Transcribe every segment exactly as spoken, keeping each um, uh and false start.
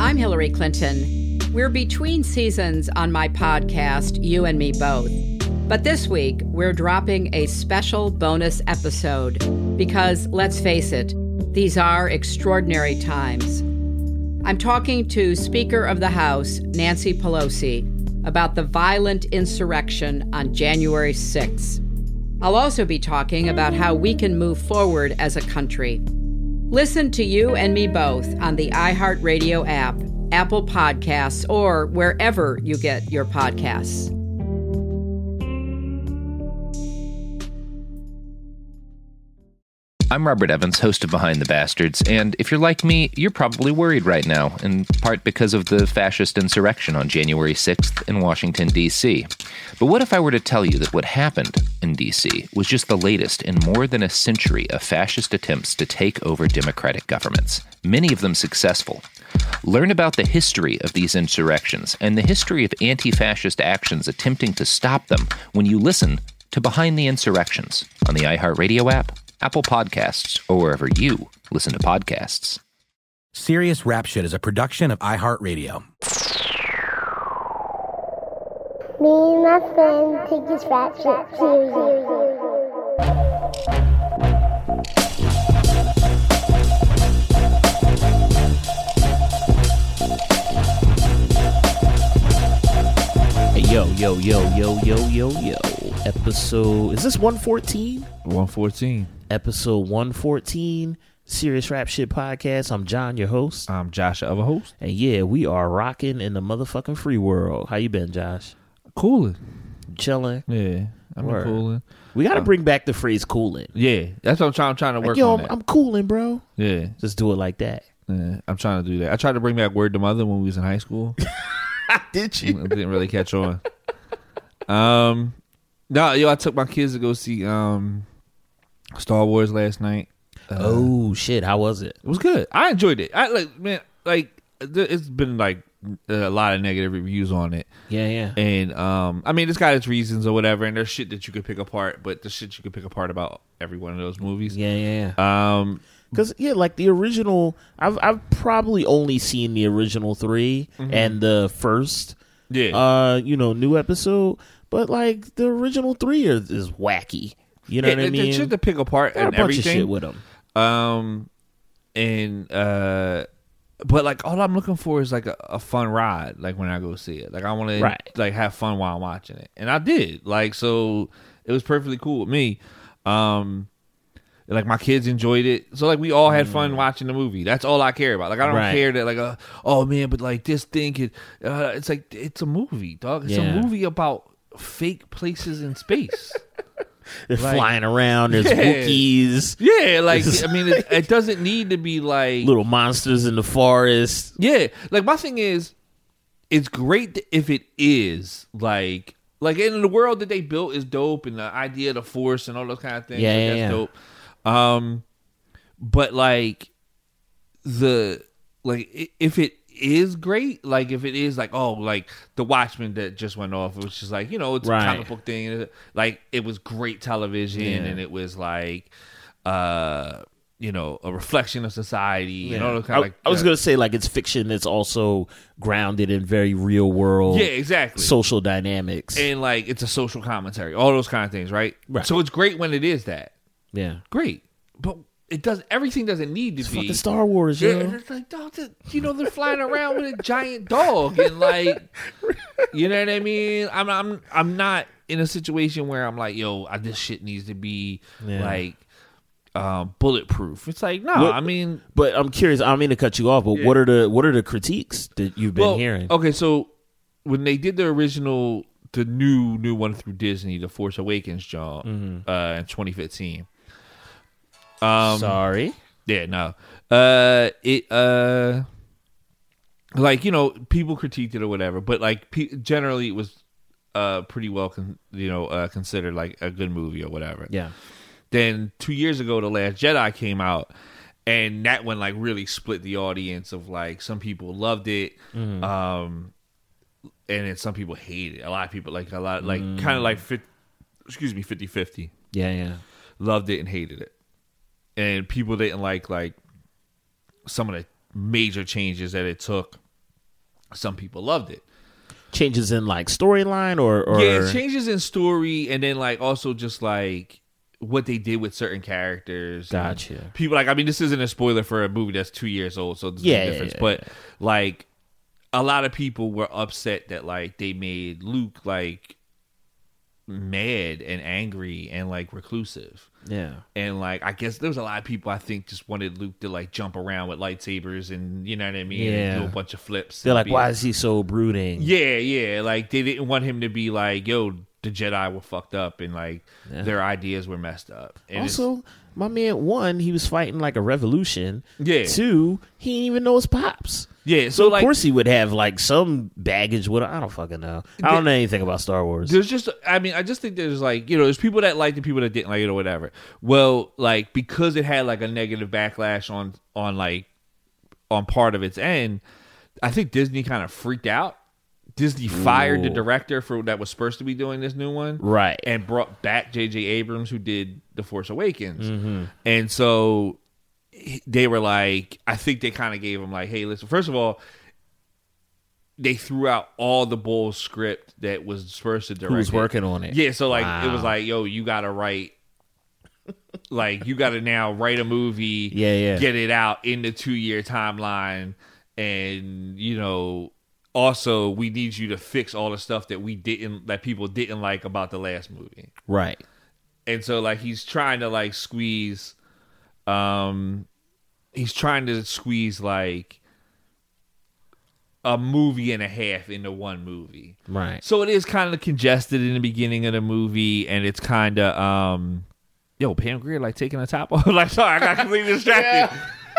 I'm Hillary Clinton. We're between seasons on my podcast, You and Me Both. But this week, we're dropping a special bonus episode because, let's face it, these are extraordinary times. I'm talking to Speaker of the House, Nancy Pelosi, about the violent insurrection on January sixth. I'll also be talking about how we can move forward as a country. Listen to You and Me Both on the iHeartRadio app, Apple Podcasts, or wherever you get your podcasts. I'm Robert Evans, host of Behind the Bastards, and if you're like me, you're probably worried right now, in part because of the fascist insurrection on January sixth in Washington, D C. But what if I were to tell you that what happened in D C was just the latest in more than a century of fascist attempts to take over democratic governments, many of them successful? Learn about the history of these insurrections and the history of anti-fascist actions attempting to stop them when you listen to Behind the Insurrections on the iHeartRadio app, Apple Podcasts, or wherever you listen to podcasts. Serious Rap Shit is a production of iHeartRadio. Me and my friend take this rap shit serious. Yo, yo, yo, yo, yo, yo, yo. Episode, is this one fourteen? one fourteen. Episode one fourteen, Serious Rap Shit Podcast. I'm John, your host. I'm Josh, the other host. And yeah, we are rocking in the motherfucking free world. How you been, Josh? Cooling. Chilling? Yeah, I'm Word. cooling. We got to uh, bring back the phrase cooling. Yeah, that's what I'm trying, I'm trying to work like, yo, on I'm, that. I'm cooling, bro. Yeah. Just do it like that. Yeah, I'm trying to do that. I tried to bring back Word to Mother when we was in high school. Did you? It didn't really catch on. Um, no, yo, I took my kids to go see um Star Wars last night. Uh, oh shit, how was it? It was good. I enjoyed it. I like, man, like it's been like a lot of negative reviews on it. Yeah, yeah. And um, I mean, it's got its reasons or whatever, and there's shit that you could pick apart, but the shit you could pick apart about every one of those movies. Yeah, yeah, yeah. Um, because yeah, like the original, I've I've probably only seen the original three mm-hmm. and the first, yeah, uh, you know, new episode. But like the original three is, is wacky. You know yeah, what I mean? They shit to pick apart Got and a bunch everything. of shit with them. Um, and uh, but like all I'm looking for is like a, a fun ride. Like when I go see it, like I want to right. like have fun while I'm watching it, and I did. Like so, it was perfectly cool with me. Um. Like my kids enjoyed it, so like we all had fun watching the movie. That's all I care about. Like I don't right. care that like, uh, oh man, but like this thing could. Uh, it's like it's a movie, dog. It's yeah. a movie about fake places in space. They're like, flying around. There's yeah. Wookiees. Yeah, like I mean, it, it doesn't need to be like little monsters in the forest. Yeah, like my thing is, it's great if it is like like in the world that they built is dope, and the idea of the Force and all those kind of things. Yeah, like, yeah, that's yeah. dope. Um, but like the like if it is great, like if it is like oh like the Watchmen that just went off, it was just like you know it's right. a comic book thing, like it was great television yeah. and it was like uh you know a reflection of society yeah. and all those kind I, of like I was uh, gonna say like it's fiction that's also grounded in very real world yeah exactly social dynamics and like it's a social commentary, all those kind of things, right? Right. So it's great when it is that. Yeah, great, but it does everything doesn't need to it's be fucking Star Wars. Yeah, yo. and it's like dog, you know they're flying around with a giant dog and like, you know what I mean. I'm I'm I'm not in a situation where I'm like, yo, I, this shit needs to be yeah. like um, bulletproof. It's like no, what, I mean, but I'm curious. I don't mean to cut you off, but yeah. what are the what are the critiques that you've been well, hearing? Okay, so when they did the original, the new new one through Disney, the Force Awakens, John, mm-hmm. uh, in twenty fifteen. Um, Sorry. Yeah, no. Uh, it uh, like you know, people critiqued it or whatever, but like pe- generally, it was uh pretty well, con- you know, uh, considered like a good movie or whatever. Yeah. Then two years ago, The Last Jedi came out, and that one like really split the audience. Of like some people loved it, mm-hmm. um, and then some people hated it. A lot of people like a lot like mm. kind of like fit, excuse me, fifty-fifty. Yeah, yeah. Loved it and hated it. And people didn't like like some of the major changes that it took some people loved it. Changes in like storyline or, or yeah, it changes in story, and then like also just like what they did with certain characters. Gotcha. People like I mean, this isn't a spoiler for a movie that's two years old, so there's yeah, no difference. Yeah, yeah, but yeah. like a lot of people were upset that like they made Luke like mad and angry and like reclusive. Yeah. And like I guess there was a lot of people I think just wanted Luke to like jump around with lightsabers and you know what I mean, Yeah. and do a bunch of flips. They're and like, be- why is he so brooding? Yeah, yeah. Like they didn't want him to be like, yo, the Jedi were fucked up and like Yeah. their ideas were messed up. And it's- Also, my man, one, he was fighting like a revolution. Yeah. Two, he didn't even know his pops. yeah, so, So of like course he would have like some baggage with him. I don't fucking know. I don't know anything about Star Wars. there's just I mean, I just think there's like, you know, there's people that liked it, people that didn't like it or whatever. Well, like because it had like a negative backlash on on like on part of its end, I think Disney kind of freaked out. Disney fired the Ooh. director for that was supposed to be doing this new one. Right. And brought back J J Abrams, who did The Force Awakens. Mm-hmm. And so they were like, I think they kind of gave him like, hey, listen, first of all, they threw out all the bull script that was supposed to direct. Who was it. working on it? Yeah, so like Wow. it was like, yo, you got to write, like you got to now write a movie, Yeah, yeah. get it out in the two year timeline, and you know, also we need you to fix all the stuff that we didn't, that people didn't like about the last movie. Right. And so like he's trying to like squeeze, um, he's trying to squeeze like a movie and a half into one movie. Right. So it is kind of congested in the beginning of the movie, and it's kind of, um, yo, Pam Grier like taking the top off. Like, sorry, I got completely distracted.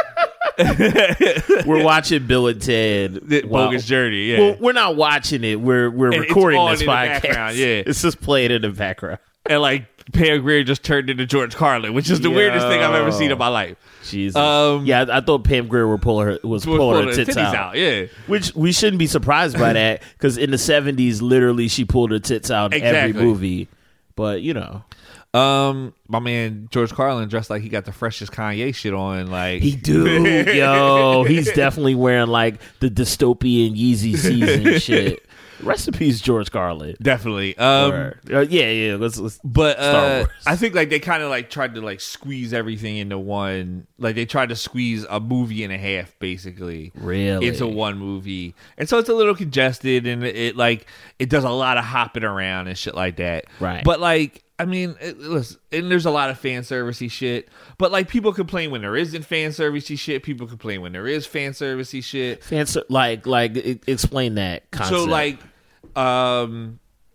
We're watching Bill and Ted. The Bogus Journey, yeah. Well, we're not watching it. We're we're And it's recording on this in the podcast. background, yeah. It's just playing in the background. And like Pam Grier just turned into George Carlin, which is the Yo. weirdest thing I've ever seen in my life. Jesus. Um, yeah, I, I thought Pam Grier were pulling her was We're pulling her pulling tits, the titties out. out, yeah. Which we shouldn't be surprised by that because in the seventies, literally, she pulled her tits out in every Exactly. movie. But you know, Um, my man George Carlin dressed like he got the freshest Kanye shit on. Like he do, yo. He's definitely wearing like the dystopian Yeezy season shit. Rest in peace, George Carlin. definitely. Um, Or- uh, yeah, yeah. Let's, let's but Star uh, Wars. I think like they kind of like tried to like squeeze everything into one. Like they tried to squeeze a movie and a half basically Really? into one movie, and so it's a little congested, and it, it like it does a lot of hopping around and shit like that. Right. But like. I mean, it, listen, and there's a lot of fan servicey shit, but like people complain when there isn't fan servicey shit. People complain when there is fan servicey shit. Fancy, like, like, e- explain that concept. So like, um,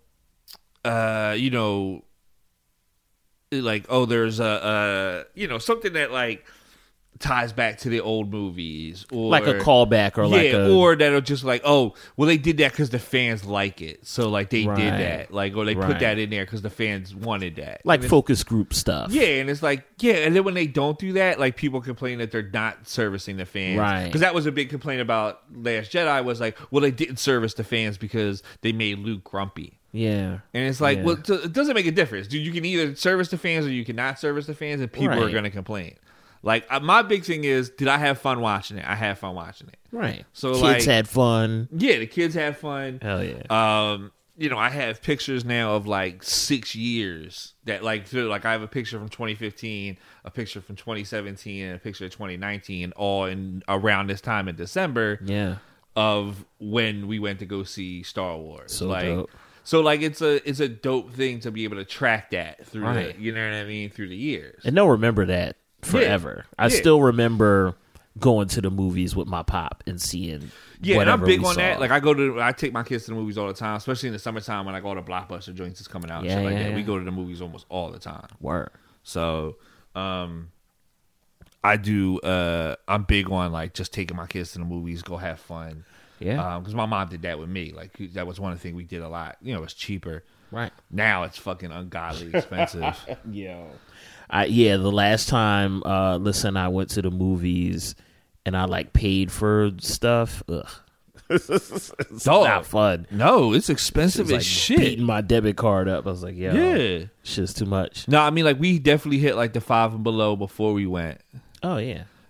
uh, you know, like oh, there's a, uh, you know, something that like ties back to the old movies, or like a callback, or yeah, like a, or that'll just like, oh, well, they did that because the fans like it, so like they Right. did that, like, or they Right. put that in there because the fans wanted that, like And it's- focus group stuff. yeah, and it's like, yeah, and then when they don't do that, like people complain that they're not servicing the fans, Right. Because that was a big complaint about Last Jedi was like, well, they didn't service the fans because they made Luke grumpy. yeah. And it's like, Yeah. well, it doesn't make a difference. Dude, you can either service the fans or you cannot service the fans, and people are Right. going to complain. Like, uh, my big thing is, did I have fun watching it? I had fun watching it. Right. So, Kids like- had fun. Yeah, the kids had fun. Hell yeah. Um, you know, I have pictures now of like six years that like, so, like I have a picture from twenty fifteen, a picture from twenty seventeen, and a picture of twenty nineteen, all in around this time in December yeah. of when we went to go see Star Wars. So like, dope. so like it's a it's a dope thing to be able to track that through Right. the, you know what I mean, through the years. And they'll remember that forever. I Yeah. still remember going to the movies with my pop and seeing. Yeah, and I'm whatever big we on saw. that. Like I go to, I take my kids to the movies all the time, especially in the summertime when like all the blockbuster joints is coming out and Yeah, shit like yeah, that. yeah. We go to the movies almost all the time. Word. So, um, I do. Uh, I'm big on like just taking my kids to the movies, go have fun. Yeah. because my mom did that with me. Like that was one of the things we did a lot. You know, it's cheaper. Right. Now it's fucking ungodly expensive. Yo. I, yeah, the last time, uh, listen, I went to the movies and I like paid for stuff. Ugh. It's Dog. not fun. No, it's It expensive was like as shit. beating my debit card up. I was like, yo, Yeah. shit's too much. No, I mean like we definitely hit like the five and below before we went. Oh yeah.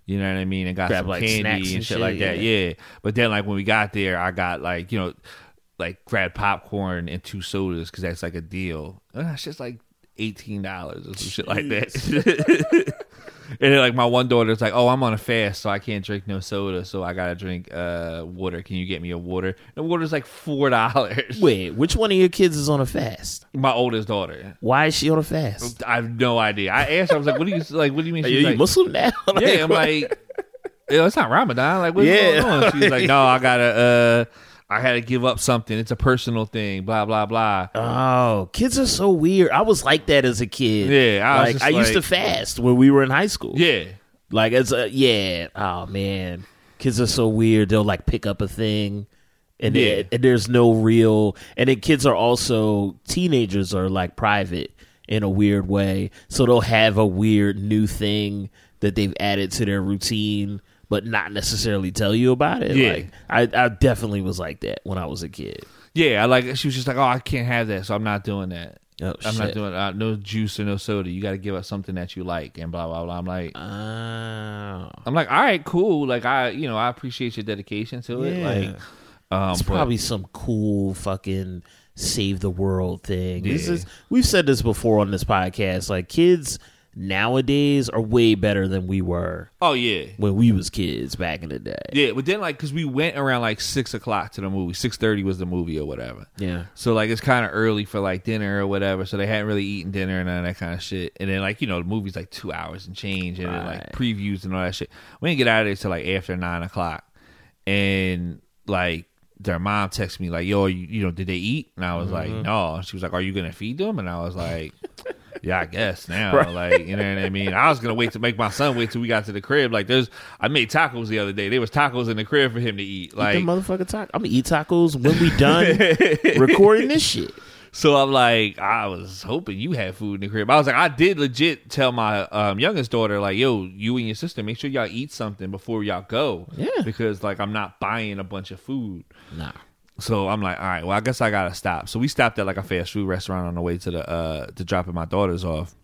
You know what I mean? And got Grab, some like, candy snacks and, and shit shit, like that. yeah. Yeah. But then, like, when we got there, I got, like, you know, like, grabbed popcorn and two sodas because that's, like, a deal. And that's just, like, eighteen dollars or some shit like that. And then, like, my one daughter's like, oh, I'm on a fast, so I can't drink no soda, so I gotta drink uh, water. Can you get me a water? And water's like four dollars. Wait, which one of your kids is on a fast? My oldest daughter. Why is she on a fast? I have no idea. I asked her, I was like, what do you like? What do you mean? Are She's you like, Muslim now? yeah, I'm like, yo, it's not Ramadan. Like, what's Yeah. going on? She's like, no, I gotta, uh, I had to give up something. It's a personal thing. Blah blah blah. Oh, kids are so weird. I was like that as a kid. Yeah, I was like just I used to like- fast when we were in high school. Yeah, like as a yeah. Oh man, kids are so weird. They'll like pick up a thing, and, Yeah. it, and there's no real. And then kids are also teenagers are like private in a weird way, so they'll have a weird new thing that they've added to their routine, but not necessarily tell you about it. Yeah. Like I, I definitely was like that when I was a kid. yeah. I like. She was just like, oh, I can't have that, so I'm not doing that. Oh, I'm shit. not doing uh, no juice or no soda. You got to give up something that you like, and blah blah blah. I'm like, Oh. I'm like, all right, cool. Like I, you know, I appreciate your dedication to it. Yeah. Like, um, It's but- probably some cool fucking save the world thing. This Yeah. is we've said this before on this podcast. Like kids nowadays are way better than we were oh yeah, when we was kids back in the day. yeah. But then like, cause we went around like six o'clock to the movie. Six thirty was the movie or whatever. Yeah. So like, it's kind of early for like dinner or whatever. So they hadn't really eaten dinner and all that kind of shit. And then like, you know, the movie's like two hours and change, and then like Right. previews and all that shit. We didn't get out of there till like after nine o'clock, and like. Their mom texted me like, "Yo, you, you know, did they eat?" And I was like, "No." She was like, "Are you gonna feed them?" And I was like, "Yeah, I guess now." Right. Like, you know what I mean? I was gonna wait to make my son wait till we got to the crib. Like, there's, I made tacos the other day. There was tacos in the crib for him to eat. Like, Eat them motherfucking tacos. I'm gonna eat tacos when we done recording this shit. so I'm like, I was hoping you had food in the crib. I was like, I did legit tell my um, youngest daughter, like, yo, you and your sister, make sure y'all eat something before y'all go. Yeah. Because like, I'm not buying a bunch of food. Nah. So I'm like, all right, well, I guess I gotta stop. So we stopped at like a fast food restaurant on the way to the uh to dropping my daughters off,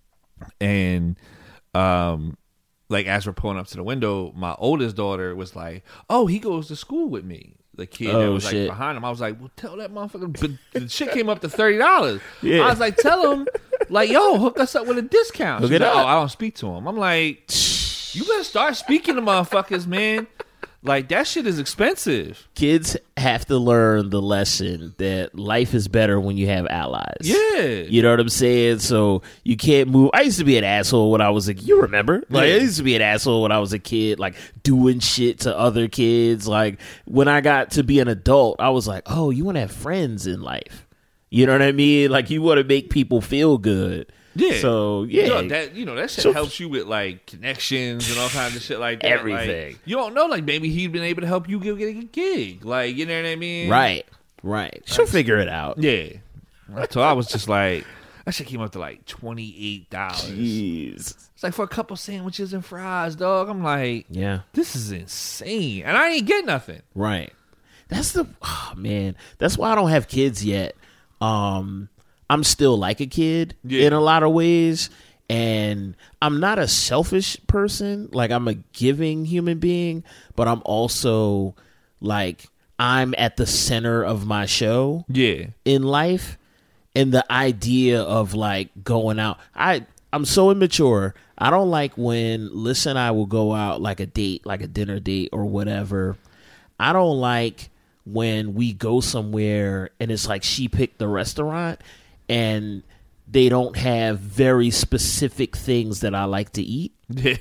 and um, like as we're pulling up to the window, my oldest daughter was like, "Oh, he goes to school with me." The kid that Oh, was shit. like behind him, I was like, "Well, tell that motherfucker." But the shit came up to thirty dollars. Yeah. I was like, "Tell him, like, yo, hook us up with a discount." Hook She's it like, up. "Oh, I don't speak to him." I'm like, "You better start speaking to motherfuckers, man." Like, that shit is expensive. Kids have to learn the lesson that life is better when you have allies. Yeah. You know what I'm saying? So you can't move. I used to be an asshole when I was a you remember? Like Yeah. I used to be an asshole when I was a kid, like doing shit to other kids. Like when I got to be an adult, I was like, oh, you want to have friends in life. You know what I mean? Like you want to make people feel good. Yeah. So yeah. You know, that you know that shit So- helps you with like connections and all kinds of shit like that. Everything. Like, you don't know, like maybe he'd been able to help you get, get a gig. Like, you know what I mean? Right. Right. She'll figure it out. Yeah. So I was just like, that shit came up to like twenty eight dollars. Jeez. It's like for a couple sandwiches and fries, dog. I'm like, Yeah. this is insane, and I ain't get nothing. Right. That's the oh, man. That's why I don't have kids yet. Um, I'm still like a kid Yeah. in a lot of ways, and I'm not a selfish person. Like I'm a giving human being, but I'm also like I'm at the center of my show Yeah. in life, and the idea of like going out. I I'm so immature. I don't like when Liz and I will go out like a date, like a dinner date or whatever. I don't like when we go somewhere and it's like she picked the restaurant and they don't have very specific things that I like to eat.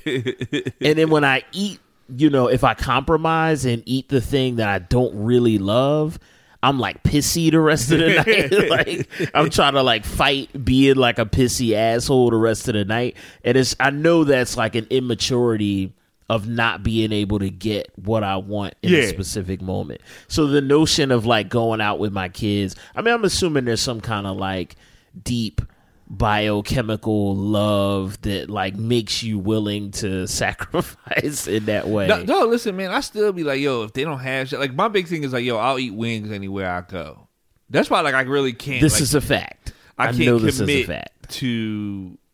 And then when I eat, you know, if I compromise and eat the thing that I don't really love, I'm like pissy the rest of the night. Like I'm trying to like fight being like a pissy asshole the rest of the night. And it's I know that's like an immaturity of not being able to get what I want in a Yeah. specific moment. So the notion of like going out with my kids, I mean, I'm assuming there's some kind of like deep biochemical love that like makes you willing to sacrifice in that way. No, no, listen, man. I still be like, yo, if they don't have shit, like my big thing is like, yo, I'll eat wings anywhere I go. That's why, like, I really can't. This like, is a fact. I I, can't know this is a commit fact. to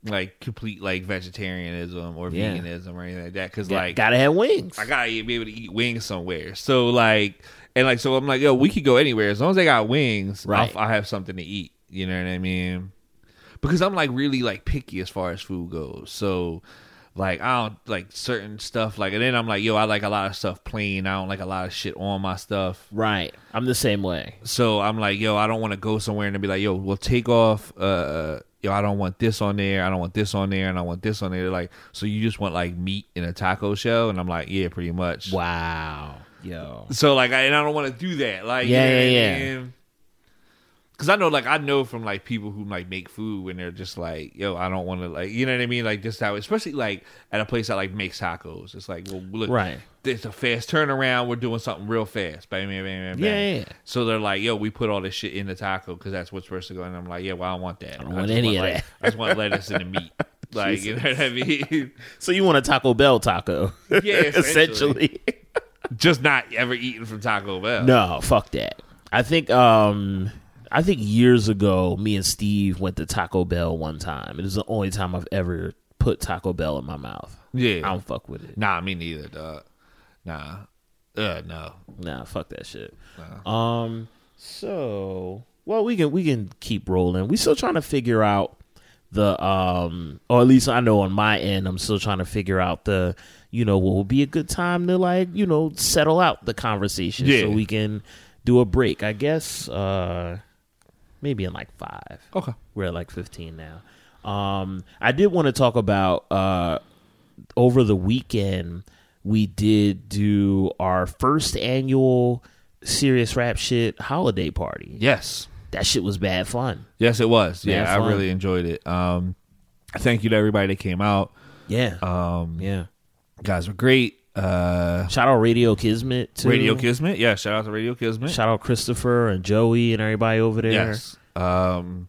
like complete like vegetarianism or Yeah. veganism or anything like that. Because Got- like gotta have wings. I gotta be able to eat wings somewhere. So like, and like, so I'm like, yo, we could go anywhere as long as they got wings. Right. I'll, I'll have something to eat. You know what I mean? Because I'm like really like picky as far as food goes. So like I don't like certain stuff. Like, and then I'm like, yo, I like a lot of stuff plain. I don't like a lot of shit on my stuff. Right. I'm the same way. So I'm like, yo, I don't want to go somewhere and be like, yo, we'll take off. Uh, yo, I don't want this on there. I don't want this on there, and I want this on there. They're like, so you just want like meat in a taco shell? And I'm like, yeah, pretty much. Wow. Yo. So like, I, and I don't want to do that. Like, Yeah, you know yeah, what I yeah. mean? Because I know, like, I know from like people who like make food when they're just like, yo, I don't want to, like, you know what I mean? Like, just how, especially like at a place that like makes tacos. It's like, well, look, Right. it's a fast turnaround. We're doing something real fast. Bang, bang, bang, bang, bang. Yeah, yeah, yeah. So they're like, yo, we put all this shit in the taco because that's what's supposed to go. And I'm like, yeah, well, I don't want that. I don't want just any of like, that. I just want lettuce and the meat. Like, you know what I mean? So you want a Taco Bell taco? Yeah, essentially. Just not ever eaten from Taco Bell. No, fuck that. I think um I think years ago me and Steve went to Taco Bell one time. It was the only time I've ever put Taco Bell in my mouth. Yeah. I don't fuck with it. Nah, me neither, dog. Nah. Uh, no. Nah, fuck that shit. Um so well we can we can keep rolling. We still trying to figure out the um or at least I know on my end I'm still trying to figure out the you know what would be a good time to like you know settle out the conversation Yeah. so we can do a break. I guess uh maybe in like five. Okay. We're at like fifteen now. Um I did want to talk about uh over the weekend we did do our first annual Serious Rap Shit holiday party. Yes. That shit was bad fun. Yes, it was. Yeah, Bad I fun. really enjoyed it. Um, thank you to everybody that came out. Yeah. Um, yeah. guys were great. Uh, Shout out Radio Kismet too. Radio Kismet. Yeah, shout out to Radio Kismet. Shout out Christopher and Joey and everybody over there. Yes. Um,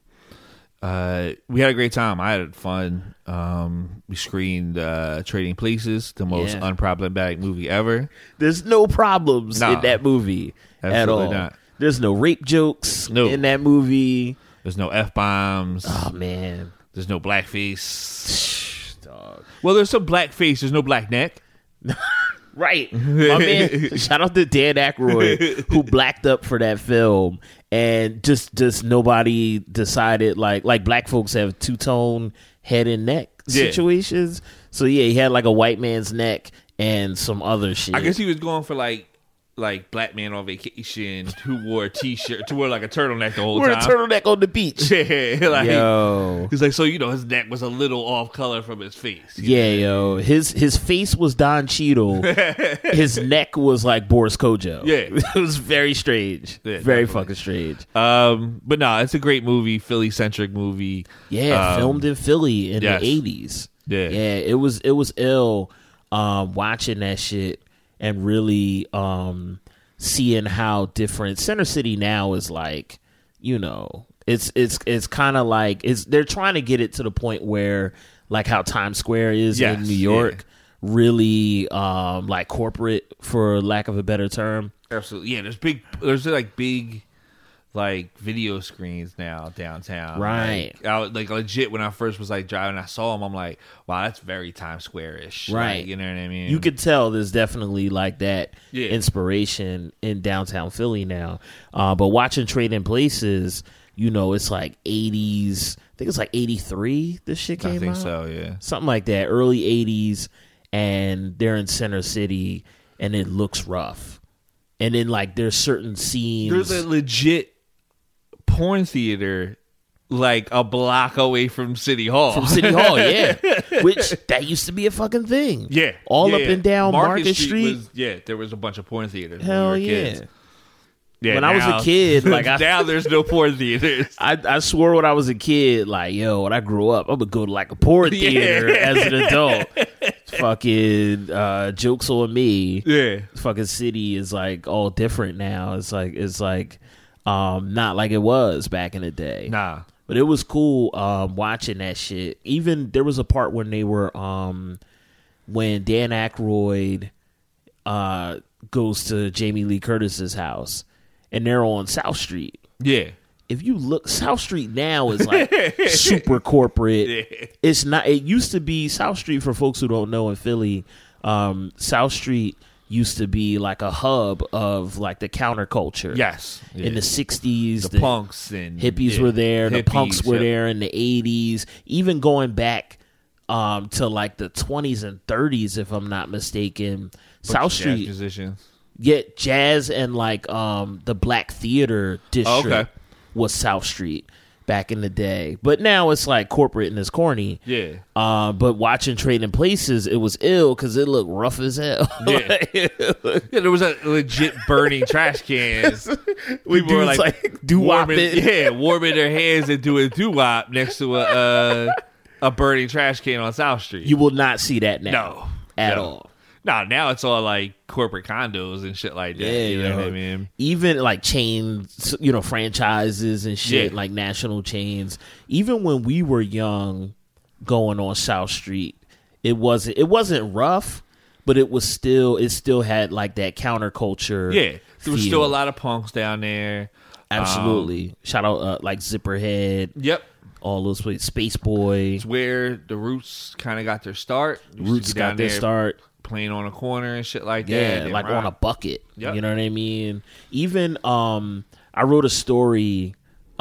uh, we had a great time. I had fun. Um, we screened uh, Trading Places, the most Yeah. unproblematic movie ever. There's no problems Nah. in that movie at Absolutely all. not. There's no rape jokes No. in that movie. There's no F bombs. Oh man. There's no blackface. Dog. Well, there's some blackface. There's no black neck. Right. My man, shout out to Dan Aykroyd who blacked up for that film and just just nobody decided like like black folks have two-tone head and neck Yeah. situations. So yeah, he had like a white man's neck and some other shit. I guess he was going for like like black man on vacation who wore a t-shirt, to wear like a turtleneck the whole We're a time. turtleneck on the beach. Yeah, like Yo. he's like, so you know, his neck was a little off color from his face. Yeah, yo. His his face was Don Cheadle. His neck was like Boris Kojo. Yeah. It was very strange. Yeah, very definitely. fucking strange. Um, but no, it's a great movie, Philly centric movie. Yeah, Um, filmed in Philly in yes. the eighties. Yeah. Yeah, it was it was ill um watching that shit and really um seeing how different Center City now is like, you know, it's it's it's kind of like it's they're trying to get it to the point where like how Times Square is Yes, in New York, really um like corporate for lack of a better term. Absolutely. Yeah, there's big there's like big like video screens now downtown. Right. Like, I, was- like legit when I first was like driving, I saw them. I'm like, wow, that's very Times Square-ish. Right. Like, you know what I mean? You could tell there's definitely like that Yeah. inspiration in downtown Philly now. Uh, but watching Trading Places, you know, it's like eighties. I think it's like eighty-three this shit came I think out. so, yeah. Something like that, early eighties. And they're in Center City and it looks rough. And then like there's certain scenes. There's a legit porn theater like a block away from City Hall. from City Hall, yeah. Which that used to be a fucking thing. Yeah. All yeah, up and down Market, Market Street. was, yeah, there was a bunch of porn theaters. when Hell we were yeah. kids. Yeah, When I was a now- kid, like, I- now there's no porn theaters. I, I swore when I was a kid, like, yo, when I grew up, I'm gonna go to like a porn Yeah. theater as an adult. Fucking uh, jokes on me. Yeah. Fucking city is like all different now. It's like it's like um, not like it was back in the day. Nah. But it was cool um, watching that shit. Even there was a part when they were um, when Dan Aykroyd uh, goes to Jamie Lee Curtis's house, and they're on South Street. Yeah. if you look, South Street now is like super corporate. Yeah. It's not. It used to be South Street, for folks who don't know, in Philly. Um, South Street used to be like a hub of like the counterculture. Yes, yeah. In the sixties, the, the punks and hippies yeah, were there. hippies, the punks were yep. there in the eighties. Even going back um, to like the twenties and thirties, if I'm not mistaken. Bunch South of jazz Street, musicians. yeah, jazz and like um, the Black Theater District Oh, okay. was South Street back in the day. But now it's like corporate and it's corny. Yeah. Uh, but watching Trading Places, it was ill because it looked rough as hell. Yeah. yeah, there was a legit burning trash cans. We were dudes, like, like, doo-wopping. warming, yeah, warming their hands and doing doo wop next to a uh, a burning trash can on South Street. You will not see that now. no, At no. all. No, now it's all like corporate condos and shit like that. Yeah, you know yo. what I mean? Even like chains, you know, franchises and shit, Yeah. like national chains. Even when we were young, going on South Street, it wasn't it wasn't rough, but it was still it still had like that counterculture. Yeah, there was feel. still a lot of punks down there. Absolutely. Um, Shout out uh, like Zipperhead, Yep. all those places. Space Boy, It's where the Roots kind of got their start. Used to Roots be down got their there start. playing on a corner and shit like that. Yeah, They like rock. on a bucket. Yep. You know what I mean? Even um I wrote a story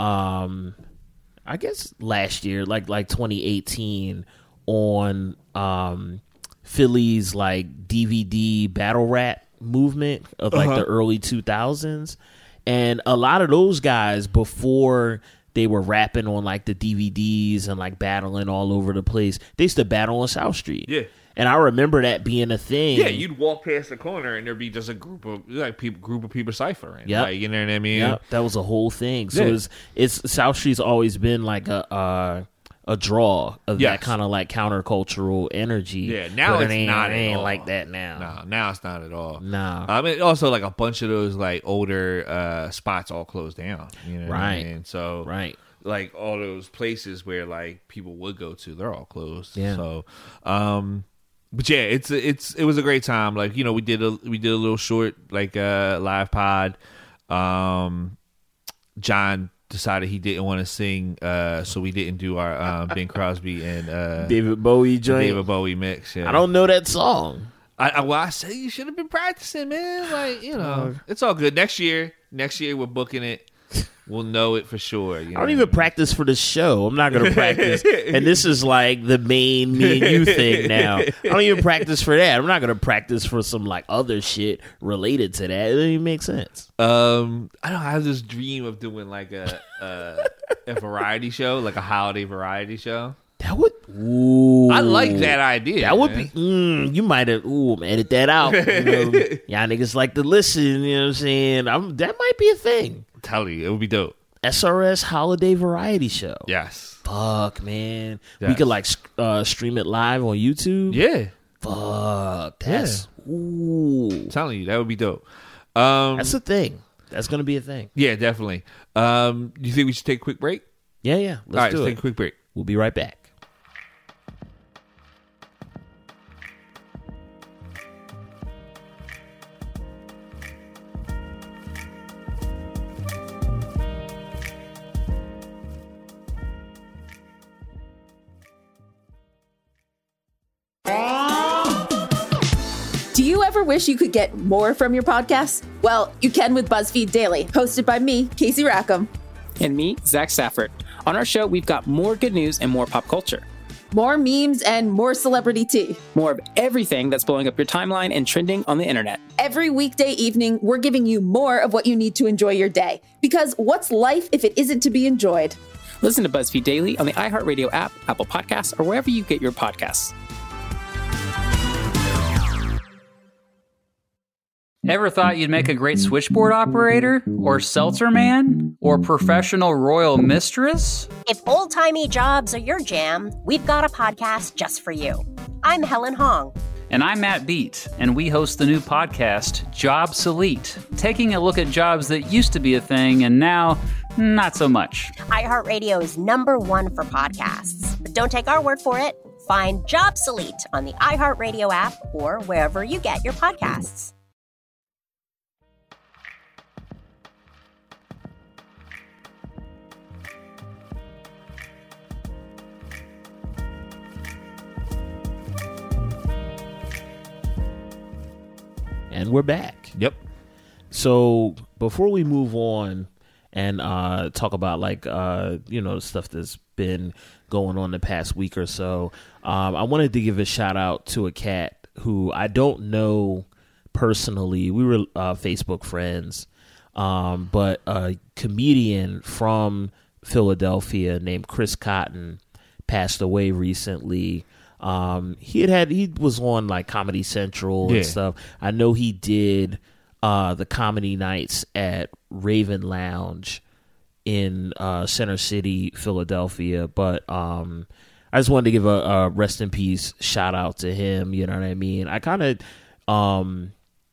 um I guess last year, like like twenty eighteen, on um Philly's like D V D battle rap movement of like Uh-huh. the early two thousands. And a lot of those guys, before they were rapping on like the D V Ds and like battling all over the place, they used to battle on South Street. Yeah. And I remember that being a thing. Yeah, you'd walk past the corner and there'd be just a group of like people, group of people ciphering. Yep. Like, you know what I mean? Yeah, that was a whole thing. So Yeah. it's it's South Street's always been like a uh, a draw of Yes. that kind of like countercultural energy. Yeah, now But it's it ain't, not it at ain't all. like that now. No, now it's not at all. Nah. I mean, also like a bunch of those like older uh, spots all closed down. You know what I Right. mean? So Right. like all those places where like people would go to, they're all closed. Yeah. So, um, but yeah, it's it's it was a great time. Like, you know, we did a we did a little short like uh live pod. Um, John decided he didn't want to sing, uh, so we didn't do our um, Bing Crosby and uh, David Bowie joint. David Bowie mix. Yeah. I don't know that song. I, I, well, I say you should have been practicing, man. Like, you know, it's all good. Next year, next year we're booking it. We'll know it for sure. You know I don't even practice for the show. I'm not going to practice. And this is like the main me and you thing now. I don't even practice for that. I'm not going to practice for some like other shit related to that. It doesn't even make sense. Um, I don't know, I have this dream of doing like a a, a variety show, like a holiday variety show. That would. Ooh. I like that idea. That would man. be. Mm, you might have. Ooh, edit that out. You know? Y'all niggas like to listen. You know what I'm saying? I'm, that might be a thing. I'm telling you, it would be dope. S R S Holiday Variety Show. Yes. Fuck, man. We Yes. could like uh, stream it live on YouTube. Yeah. Fuck. That's. Ooh. I'm telling you, that would be dope. Um, That's a thing. That's gonna be a thing. yeah, definitely. Um, do you think we should take a quick break? Yeah, yeah. Let's All right, do let's it. take a quick break. We'll be right back. Do you ever wish you could get more from your podcast? Well, you can with BuzzFeed Daily, hosted by me, Casey Rackham. And me, Zach Stafford. On our show, we've got more good news and more pop culture. More memes and more celebrity tea. More of everything that's blowing up your timeline and trending on the internet. Every weekday evening, we're giving you more of what you need to enjoy your day. Because what's life if it isn't to be enjoyed? Listen to BuzzFeed Daily on the iHeartRadio app, Apple Podcasts, or wherever you get your podcasts. Ever thought you'd make a great switchboard operator? Or seltzer man? Or professional royal mistress? If old-timey jobs are your jam, we've got a podcast just for you. I'm Helen Hong. And I'm Matt Beat, and we host the new podcast, Jobsolete, taking a look at jobs that used to be a thing and now, not so much. iHeartRadio is number one for podcasts. But don't take our word for it. Find Jobsolete on the iHeartRadio app or wherever you get your podcasts. And we're back. Yep. So before we move on and uh, talk about like uh, you know, stuff that's been going on the past week or so, um, I wanted to give a shout out to a cat who I don't know personally. We were uh, Facebook friends, um, but a comedian from Philadelphia named Chris Cotton passed away recently. Um, he had had he was on like Comedy Central and yeah. stuff. I know he did uh, the comedy nights at Raven Lounge in uh, Center City, Philadelphia. But um, I just wanted to give a, a rest in peace shout out to him. You know what I mean? I kind of um,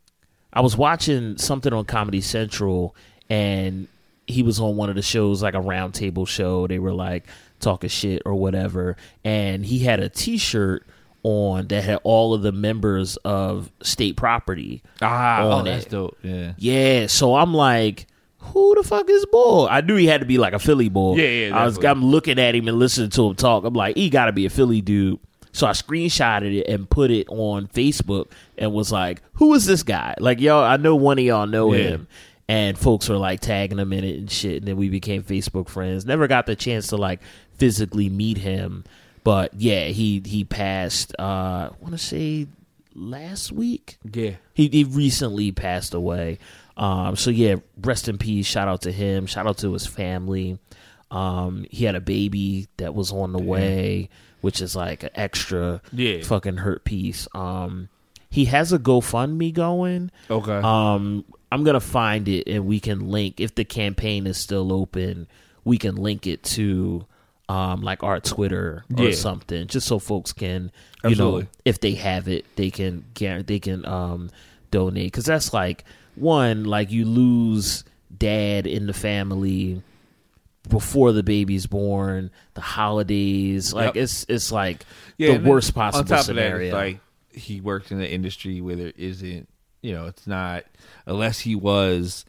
I was watching something on Comedy Central, and he was on one of the shows, like a roundtable show. They were like talking shit or whatever, and he had a T-shirt on that had all of the members of State Property. Ah, on oh, that's it. dope. Yeah, yeah. So I'm like, who the fuck is Bull? I knew he had to be like a Philly Bull. Yeah, yeah. I was, I'm looking at him and listening to him talk. I'm like, he got to be a Philly dude. So I screenshotted it and put it on Facebook and was like, who is this guy? Like, y'all, I know one of y'all know Yeah. him. And folks were like tagging him in it and shit. And then we became Facebook friends. Never got the chance to like physically meet him. But yeah, he he passed, uh, I want to say last week. Yeah. He, he recently passed away. Um, so yeah, rest in peace. Shout out to him. Shout out to his family. Um, he had a baby that was on the Damn. way, which is like an extra Yeah. fucking hurt piece. Um, he has a GoFundMe going. Okay. Um, I'm gonna find it and we can link, if the campaign is still open, we can link it to um like our Twitter or Yeah. something, just so folks can, you Absolutely. know, if they have it, they can guar- they can um donate, because that's like one, like you lose dad in the family before the baby's born, the holidays, like Yep. it's it's like Yeah, the and then worst possible on top scenario. Of that, it's like he worked in the industry where there isn't, you know, it's not, unless he was,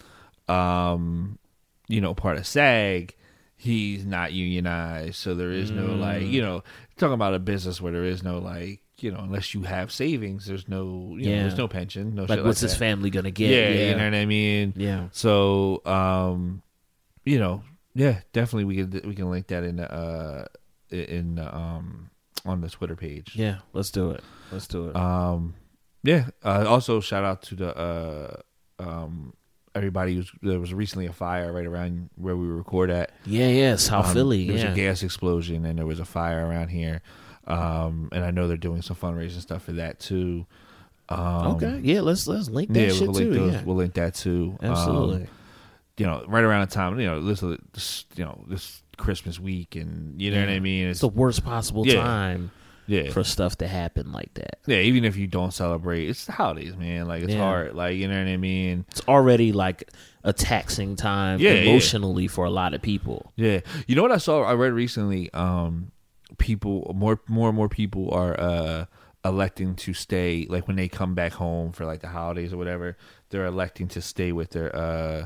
um, you know, part of SAG, he's not unionized, so there is no like, you know, talking about a business where there is no like, you know, unless you have savings, there's no, you know, Yeah. there's no pension, no like shit what's like his that. family gonna get? Yeah, Yeah, you know what I mean. Yeah. So, um, you know, yeah, definitely we can we can link that in the, uh in the, um on the Twitter page. Yeah, let's do it. Let's do it. Um, yeah. Uh, also, shout out to the uh, um, everybody who's there was recently a fire right around where we record at. Yeah, yeah, South Um, Philly. There was Yeah, a gas explosion and there was a fire around here. Um, and I know they're doing some fundraising stuff for that too. Um, okay. Yeah, let's let's link that yeah, shit we'll too. link those, Yeah, we'll link that too. absolutely. Um, you know, right around the time, you know, this, this you know, this Christmas week, and you know Yeah. what I mean. It's the worst possible Yeah. time yeah, for stuff to happen like that. yeah. Even if you don't celebrate, it's the holidays, man. Like it's Yeah. hard. Like you know what I mean. It's already like a taxing time Yeah, yeah. emotionally for a lot of people. Yeah, you know what I saw? I read recently. Um, people more, more and more people are uh electing to stay. Like when they come back home for like the holidays or whatever, they're electing to stay with their uh,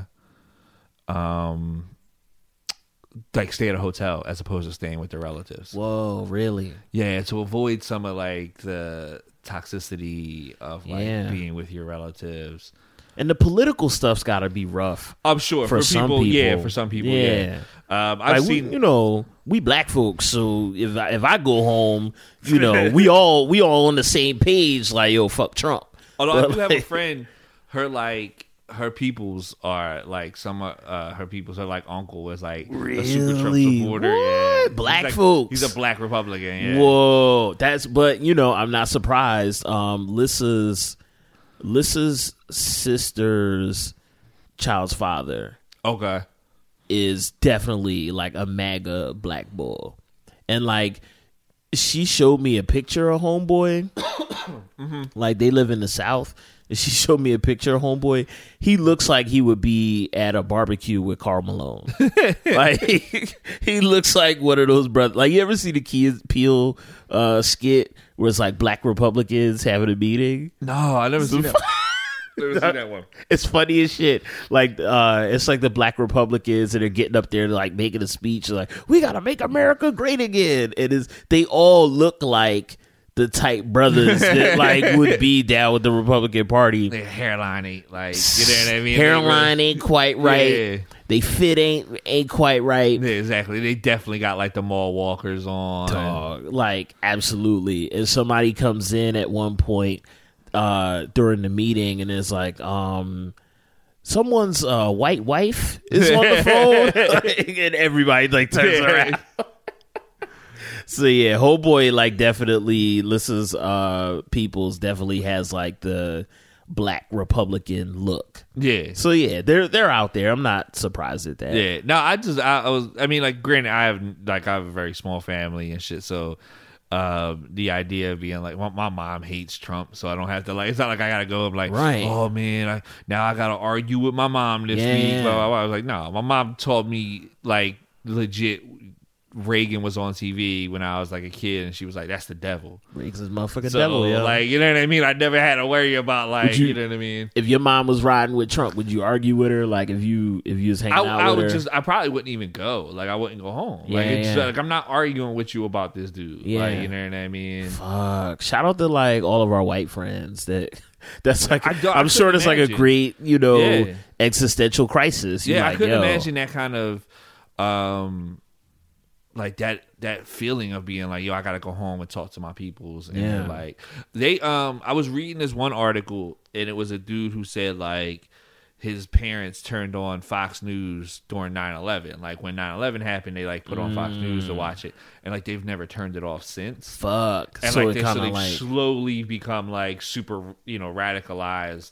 um, like stay at a hotel as opposed to staying with their relatives. Whoa, really? Yeah, to avoid some of like the toxicity of like Yeah. being with your relatives. And the political stuff's got to be rough. I'm sure for, for, some people, people. yeah, for some people, yeah. Um, I've Like, we- seen, you know, we black folks, so if I, if I go home, you know, we all we all on the same page. Like, yo, fuck Trump. although I But, do have a like, friend, her like her peoples are like some uh, uh her peoples are like uncle is like a super Trump Really? supporter. What? Yeah, Black he's like, folks? He's a black Republican. Yeah. Whoa, that's but you know, I'm not surprised. Um, Lissa's Lissa's sister's child's father Okay. is definitely like a MAGA black bull, and like she showed me a picture of homeboy. Mm-hmm. Like they live in the South. And she showed me a picture of homeboy. He looks like he would be at a barbecue with Karl Malone. Like he looks like one of those brothers. Like you ever see the Key and Peele uh, skit where it's like black Republicans having a meeting? No, I never seen that. Never seen that one. It's funny as shit. Like uh, it's like the black Republicans and they're getting up there like making a speech like we gotta make America great again. And it's, they all look like the type brothers that like would be down with the Republican Party. Their hairline ain't like, you know what I mean? Hairline ain't quite right. Yeah. They fit ain't ain't quite right. Yeah, exactly. They definitely got like the mall walkers on. Dog, like absolutely. And somebody comes in at one point uh, during the meeting and is like, um, someone's uh, white wife is on the phone, and everybody like turns around. So yeah, whole boy like definitely listens. Uh, Peoples definitely has like the black Republican look. Yeah. So yeah, they're they're out there. I'm not surprised at that. Yeah. No, I just I, I was. I mean, like, granted, I have like I have a very small family and shit. So uh, the idea of being like, well, my mom hates Trump, so I don't have to like. It's not like I gotta go up like, right. Oh man, I, now I gotta argue with my mom this Yeah. week. Blah, blah, blah. I was like, no, my mom told me like legit. Reagan was on T V when I was like a kid, and she was like, "That's the devil." Reagan's a motherfucking so, devil, yo. Like, you know what I mean? I never had to worry about like, you, you- know what I mean? If your mom was riding with Trump, would you argue with her? Like if you if you was hanging I, out I with would her? just, I probably wouldn't even go. Like, I wouldn't go home. Yeah, like, it's yeah. like I'm not arguing with you about this dude. Yeah. Like, you know what I mean? Fuck. Shout out to like all of our white friends. That that's like I don't- I I'm sure couldn't it's like a imagine. great you know Yeah. existential crisis. You're Yeah, like, I couldn't yo. imagine that kind of, um, like that that feeling of being like, yo, I gotta go home and talk to my peoples. And Yeah. like they, um, I was reading this one article, and it was a dude who said like his parents turned on Fox News during nine eleven. Like when nine eleven happened, they like put on Fox News to watch it, and like they've never turned it off since. Fuck. And so like it they, so kind they've of like slowly become like super, you know, radicalized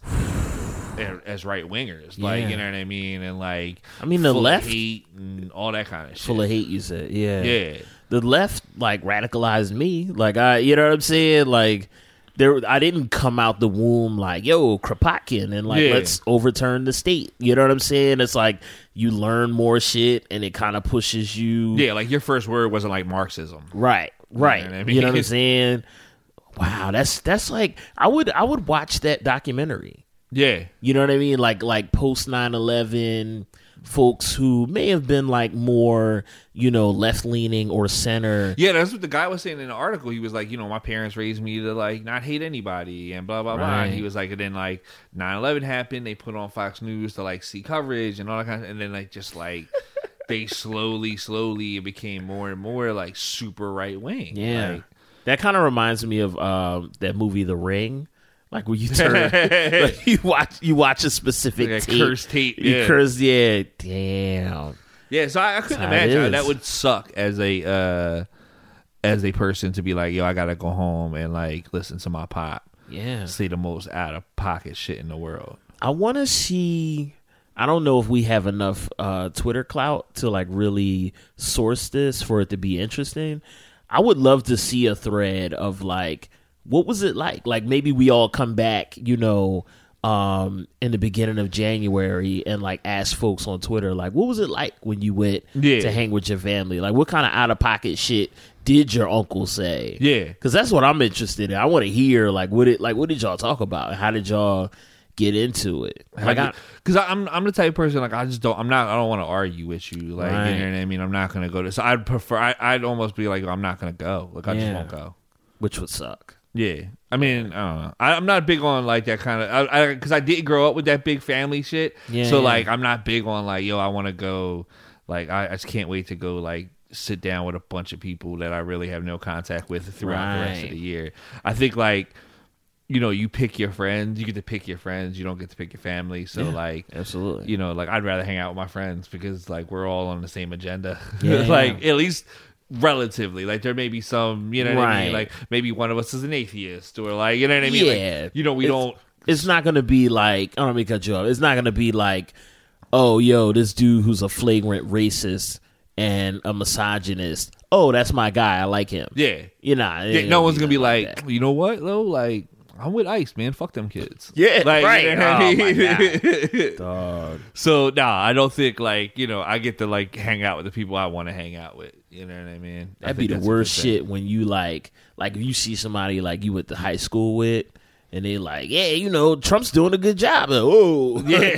as right wingers. Like, Yeah. you know what I mean? And like, I mean, the full of left- hate and all that kind of shit. full of hate. You said, yeah, Yeah. The left like radicalized me. Like I, you know what I'm saying? Like there, I didn't come out the womb like, yo, Kropotkin, and like Yeah. let's overturn the state. You know what I'm saying? It's like you learn more shit, and it kind of pushes you. Yeah, like your first word wasn't like Marxism. Right, right. You You know know what I what, mean? I'm saying? Wow, that's that's like I would I would watch that documentary. Yeah. You know what I mean? Like like post nine eleven folks who may have been like more, you know, left leaning or center. Yeah, that's what the guy was saying in the article. He was like, you know, my parents raised me to like not hate anybody and blah blah blah. Right. And he was like, and then like nine eleven happened, they put on Fox News to like see coverage and all that kind of, and then like just like they slowly, slowly it became more and more like super right wing. Yeah. Like, That kind of reminds me of um, that movie The Ring. Like when you turn, like you watch, you watch a specific Like a tape. cursed tape, You yeah. curse, yeah. Damn. yeah, so I, I couldn't That's how it imagine is. that would suck as a uh as a person to be like, yo, I gotta go home and like listen to my pop. Yeah. Say the most out of pocket shit in the world. I want to see. I don't know if we have enough uh, Twitter clout to like really source this for it to be interesting. I would love to see a thread of like, what was it like? Like maybe we all come back, you know, um, in the beginning of January and like ask folks on Twitter, like, what was it like when you went Yeah. to hang with your family? Like, what kind of out of pocket shit did your uncle say? Yeah. Because that's what I'm interested in. I want to hear like what it like. What did y'all talk about? How did y'all get into it? Like, I, Because I'm I'm the type of person like I just don't I'm not I don't want to argue with you like Right. you know what I mean. I'm not gonna go to so I'd prefer I, I'd almost be like I'm not gonna go like I just Yeah. won't go. which would suck. Yeah, I mean I don't know. I, I'm not big on like that kind of I because I, I didn't grow up with that big family shit. Yeah, so yeah. like I'm not big on like yo I want to go like I, I just can't wait to go like sit down with a bunch of people that I really have no contact with throughout the rest Right. of the year. I think like. You know, you pick your friends. You get to pick your friends. You don't get to pick your family. So, Yeah, like, absolutely. you know, like I'd rather hang out with my friends because, like, we're all on the same agenda. Yeah, like, yeah. at least relatively. Like, there may be some, you know what I mean? Right. Like, maybe one of us is an atheist, or like, you know what I mean? Yeah, Like, you know, we It's- don't. It's not going to be like, I don't mean to cut you off. It's not going to be like, oh, yo, this dude who's a flagrant racist and a misogynist. Oh, that's my guy. I like him. Yeah, You know, it yeah. ain't No one's gonna be nothing like, that. you know what though? Like, I'm with Ice, man. Fuck them kids. Yeah, like, right. you know what I Oh, my mean? Dog. So nah, I don't think like you know I get to like hang out with the people I want to hang out with. You know what I mean? I That'd be think the that's a worst good thing. shit when you like, like if you see somebody like you went to high school with, and they like, yeah, you know, Trump's doing a good job. Like, whoa, Yeah.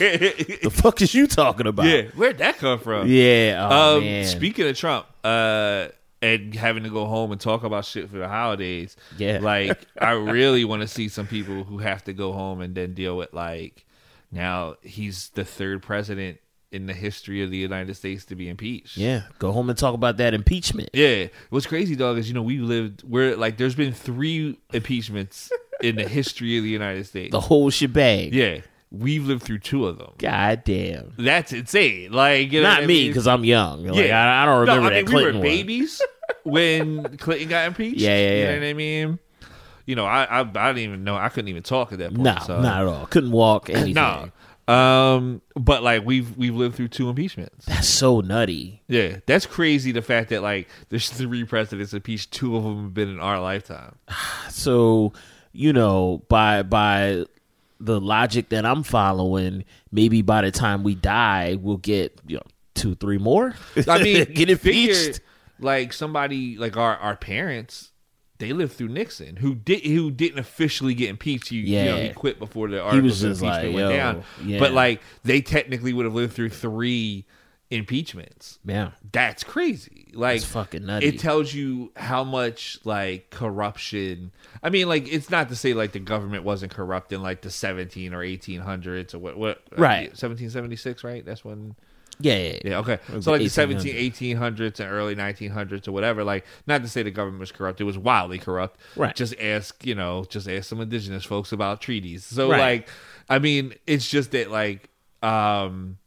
the fuck is you talking about? Yeah, where'd that come from? Yeah. Oh, um, man. Speaking of Trump, uh, and having to go home and talk about shit for the holidays. Yeah. Like, I really want to see some people who have to go home and then deal with, like, now he's the third president in the history of the United States to be impeached. Yeah, go home and talk about that impeachment. Yeah. What's crazy, dog, is, you know, we lived, we're, like, there's been three impeachments in the history of the United States. The whole shebang. Yeah. We've lived through two of them. God damn. That's insane. Like, you know Not me, because I'm young. Like, I, I don't remember no, I that mean, Clinton we were one. babies when Clinton got impeached. Yeah, yeah, yeah. You know what I mean? You know, I, I I didn't even know. I couldn't even talk at that point. No, so. not at all. Couldn't walk, anything. No. Um, but like we've we've lived through two impeachments. That's so nutty. Yeah, that's crazy. The fact that like there's three presidents impeached, two of them have been in our lifetime. So, you know, by by the logic that I'm following, maybe by the time we die, we'll get, you know, two, three more. I mean, get impeached. figure, like somebody like our our parents. They lived through Nixon, who did who didn't officially get impeached. He, Yeah. you know, he quit before the He articles was of just impeachment like, went yo, down. yeah. But like, they technically would have lived through three impeachments. Yeah, that's crazy. Like, That's fucking nutty. It tells you how much like corruption. I mean, like, it's not to say like the government wasn't corrupt in like the seventeen or eighteen hundreds or what what Right. seventeen seventy-six, right? That's when. Yeah, yeah, Yeah, okay. was So like the eighteen hundreds. seventeen, eighteen hundreds and early nineteen hundreds or whatever, like, not to say the government was corrupt, it was wildly corrupt. Right. Just ask, you know, just ask some indigenous folks about treaties. So Right. like, I mean, it's just that like, um,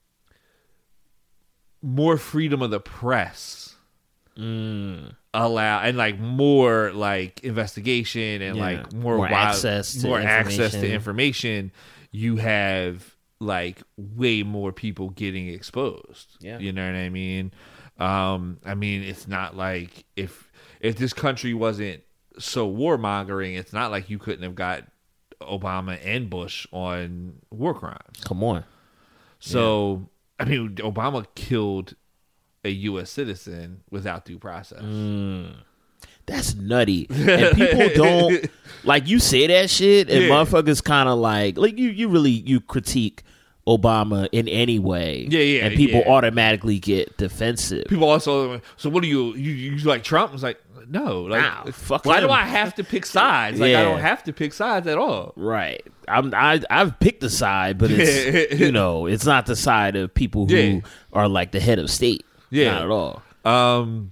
more freedom of the press Mm. allow, and like more like investigation and Yeah. like more, More wild, access to more access to information. information, you have like way more people getting exposed. Yeah. You know what I mean? Um, I mean, it's not like if if this country wasn't so warmongering, it's not like you couldn't have got Obama and Bush on war crimes. Come on. So, I mean, Obama killed a U S citizen without due process. Mm. That's nutty. And people don't, like, you say that shit, and Yeah. motherfuckers kind of like, like, you, you really, you critique Obama in any way. Yeah, yeah, And people yeah. automatically get defensive. People also, so what do you, you, you like Trump? It's like, no. Like, Nah, fuck why him. do I have to pick sides? Like, Yeah. I don't have to pick sides at all. Right. I'm, I, I've picked a side, but it's, you know, it's not the side of people who Yeah. are like the head of state. Yeah. Not at all. Um,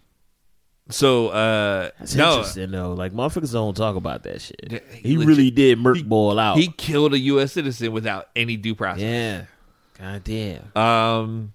so, uh, That's no. interesting, though. Like, motherfuckers don't talk about that shit. Yeah, He legit- really did Merc ball out. He killed a U S citizen without any due process. Yeah. God damn. Um,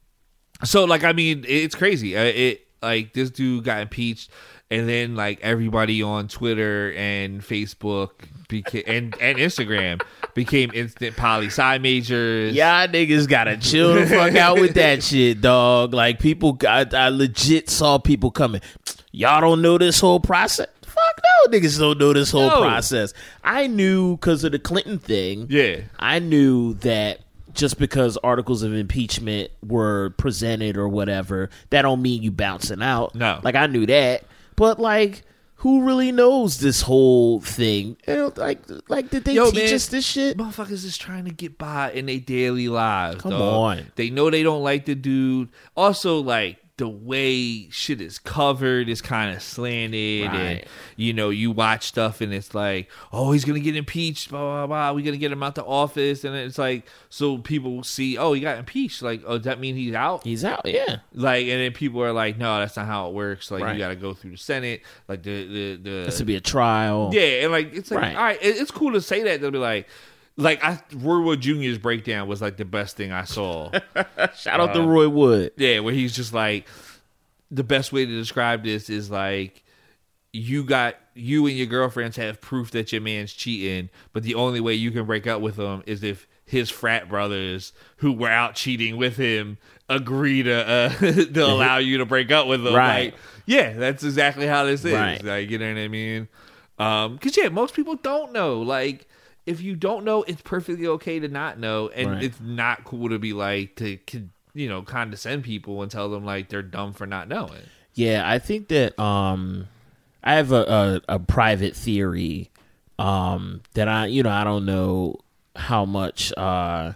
so like, I mean, it's crazy. Uh, it like this dude got impeached, and then like everybody on Twitter and Facebook became and and Instagram became instant poli sci majors. Y'all niggas gotta chill the fuck out with that shit, dog. Like, people got, I legit saw people coming. Y'all don't know this whole process? Fuck no, niggas don't know this whole No. process. I knew because of the Clinton thing. Yeah. I knew that just because articles of impeachment were presented or whatever, that don't mean you bouncing out. No. Like, I knew that. But, like, who really knows this whole thing? You know, like, like did they Yo, teach man, us this shit? Motherfuckers is trying to get by in their daily lives. Come dog. on. They know they don't like the dude. Also, like, the way shit is covered is kind of slanted. And, Right. you know, you watch stuff and it's like, oh, he's going to get impeached. Blah, blah, blah. We're going to get him out the office. And it's like, so people see, oh, he got impeached. Like, oh, does that mean he's out? He's out, yeah. Like, and then people are like, no, that's not how it works. Like, Right. you got to go through the Senate. Like, the, the, the, This would be a trial. yeah, and like it's like Right. all right, it- it's cool to say that. They'll be like, like I Roy Wood Junior's breakdown was like the best thing I saw. Shout out to Uh, Roy Wood. Yeah, where he's just like, the best way to describe this is like, you got you and your girlfriends have proof that your man's cheating, but the only way you can break up with him is if his frat brothers who were out cheating with him agree to uh, to allow you to break up with him. Right. Like, yeah, that's exactly how this is. Right. Like, you know what I mean? Um, cause yeah, most people don't know. Like, if you don't know, it's perfectly okay to not know, and Right. it's not cool to be like to, you know, condescend people and tell them like they're dumb for not knowing. Yeah, I think that um, I have a, a, a private theory um, that I, you know, I don't know how much uh,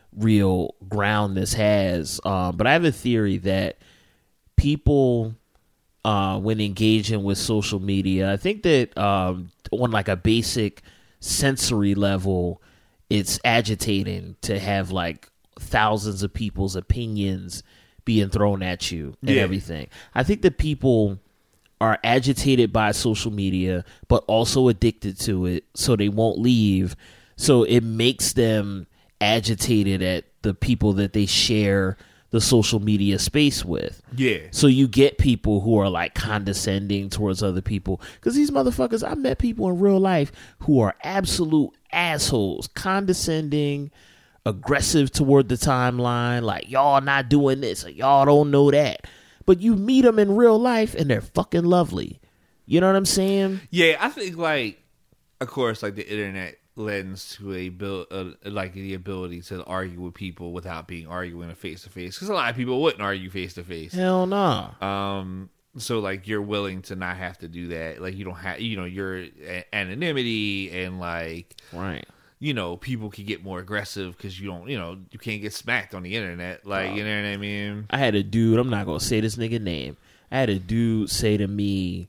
real ground this has, um, but I have a theory that people uh, when engaging with social media. I think that um, on like a basic sensory level, it's agitating to have like thousands of people's opinions being thrown at you and Yeah. everything. I think that people are agitated by social media, but also addicted to it, so they won't leave. So it makes them agitated at the people that they share the social media space with. Yeah. So you get people who are like condescending towards other people. Because these motherfuckers, I met people in real life who are absolute assholes, condescending, aggressive toward the timeline, like y'all not doing this or y'all don't know that. But you meet them in real life and they're fucking lovely. You know what I'm saying? Yeah, I think like, of course, like the internet lends to a build, uh, like the ability to argue with people without being arguing face to face. Because a lot of people wouldn't argue face to face. Hell no. Um. So like you're willing to not have to do that. Like you don't have, you know, your a- anonymity and like, right. You know, people can get more aggressive because you don't, you know, you can't get smacked on the internet. Like, you know what I mean? I had a dude, I'm not going to say this nigga name. I had a dude say to me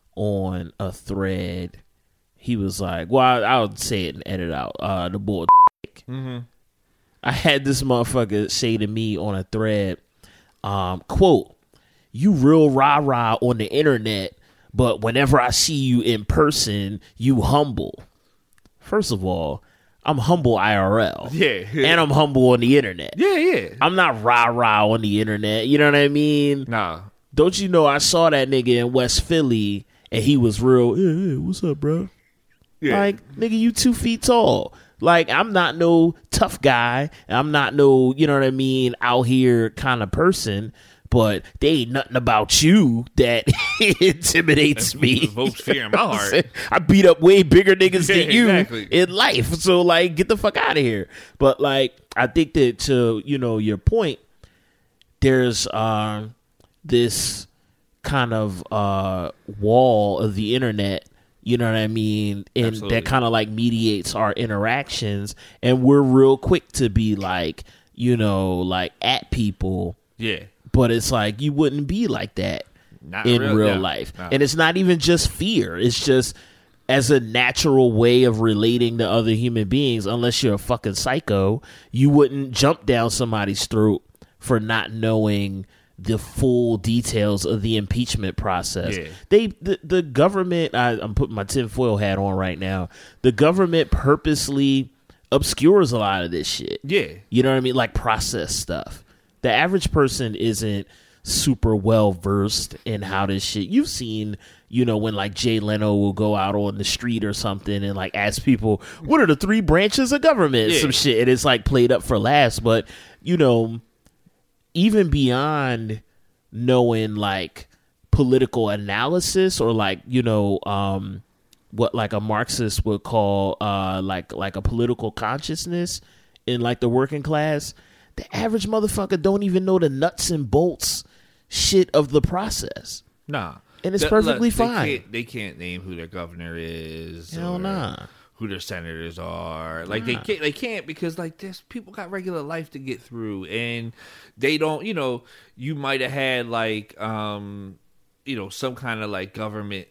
on a thread, he was like, well, I, I'll say it and edit out uh, the bull. Mm-hmm. I had this motherfucker say to me on a thread, um, quote, you real rah-rah on the internet, but whenever I see you in person, you humble. First of all, I'm humble I R L. Yeah, yeah. And I'm humble on the internet. Yeah, yeah. I'm not rah-rah on the internet. You know what I mean? Nah. Don't you know I saw that nigga in West Philly and he was real, hey, hey, what's up, bro? Yeah. Like, nigga, you two feet tall. Like, I'm not no tough guy. I'm not no, you know what I mean, out here kind of person. But they ain't nothing about you that intimidates me. Evokes fear in my heart. I beat up way bigger niggas Yeah, than you exactly. in life. So, like, get the fuck out of here. But, like, I think that to, you know, your point, there's uh, this kind of uh, wall of the internet, you know what I mean? And Absolutely. that kind of, like, mediates our interactions. And we're real quick to be, like, you know, like, at people. Yeah. But it's like you wouldn't be like that Not in real- real no, life. no. And it's not even just fear. It's just as a natural way of relating to other human beings. Unless you're a fucking psycho, you wouldn't jump down somebody's throat for not knowing the full details of the impeachment process. Yeah. They the, the government, I, I'm putting my tinfoil hat on right now. The government purposely obscures a lot of this shit. Yeah. You know what I mean? Like process stuff. The average person isn't super well versed in how this shit. You've seen, you know, when like Jay Leno will go out on the street or something and like ask people, what are the three branches of government? Yeah. Some shit. And it's like played up for laughs. But, you know, even beyond knowing like political analysis or like, you know, um, what like a Marxist would call uh, like like a political consciousness in like the working class, the average motherfucker don't even know the nuts and bolts shit of the process. Nah. And it's The- perfectly look, they fine. Can't, they can't name who their governor is. Hell or nah. Who their senators are. Like, they Nah. can't, they can't because, like, there's people got regular life to get through. And they don't, you know, you might have had, like, um, you know, some kind of, like, government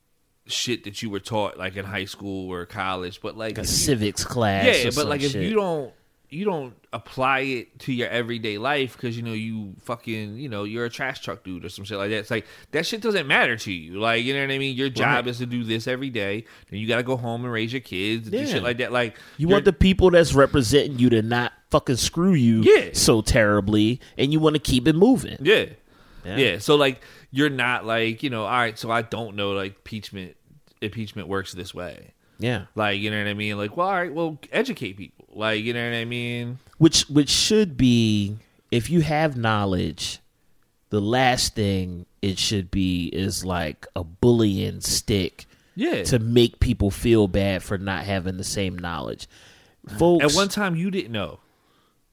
shit that you were taught, like, in high school or college. But, like, Like a if you- civics class. Yeah, or but, some like, if shit. you don't, you don't apply it to your everyday life because, you know, you fucking, you know, you're a trash truck dude or some shit like that. It's like, that shit doesn't matter to you. Like, you know what I mean? Your job Right. is to do this every day. And you got to go home and raise your kids and Yeah. do shit like that. Like, You you're- want the people that's representing you to not fucking screw you Yeah. so terribly, and you want to keep it moving. Yeah. Yeah. yeah. So, like, you're not like, you know, all right, so I don't know, like, impeachment, impeachment works this way. Yeah. Like, you know what I mean? Like, well, all right, well, educate people. Like, you know what I mean? Which which should be, if you have knowledge, the last thing it should be is like a bullying stick Yeah. to make people feel bad for not having the same knowledge. Folks, At one time, you didn't know.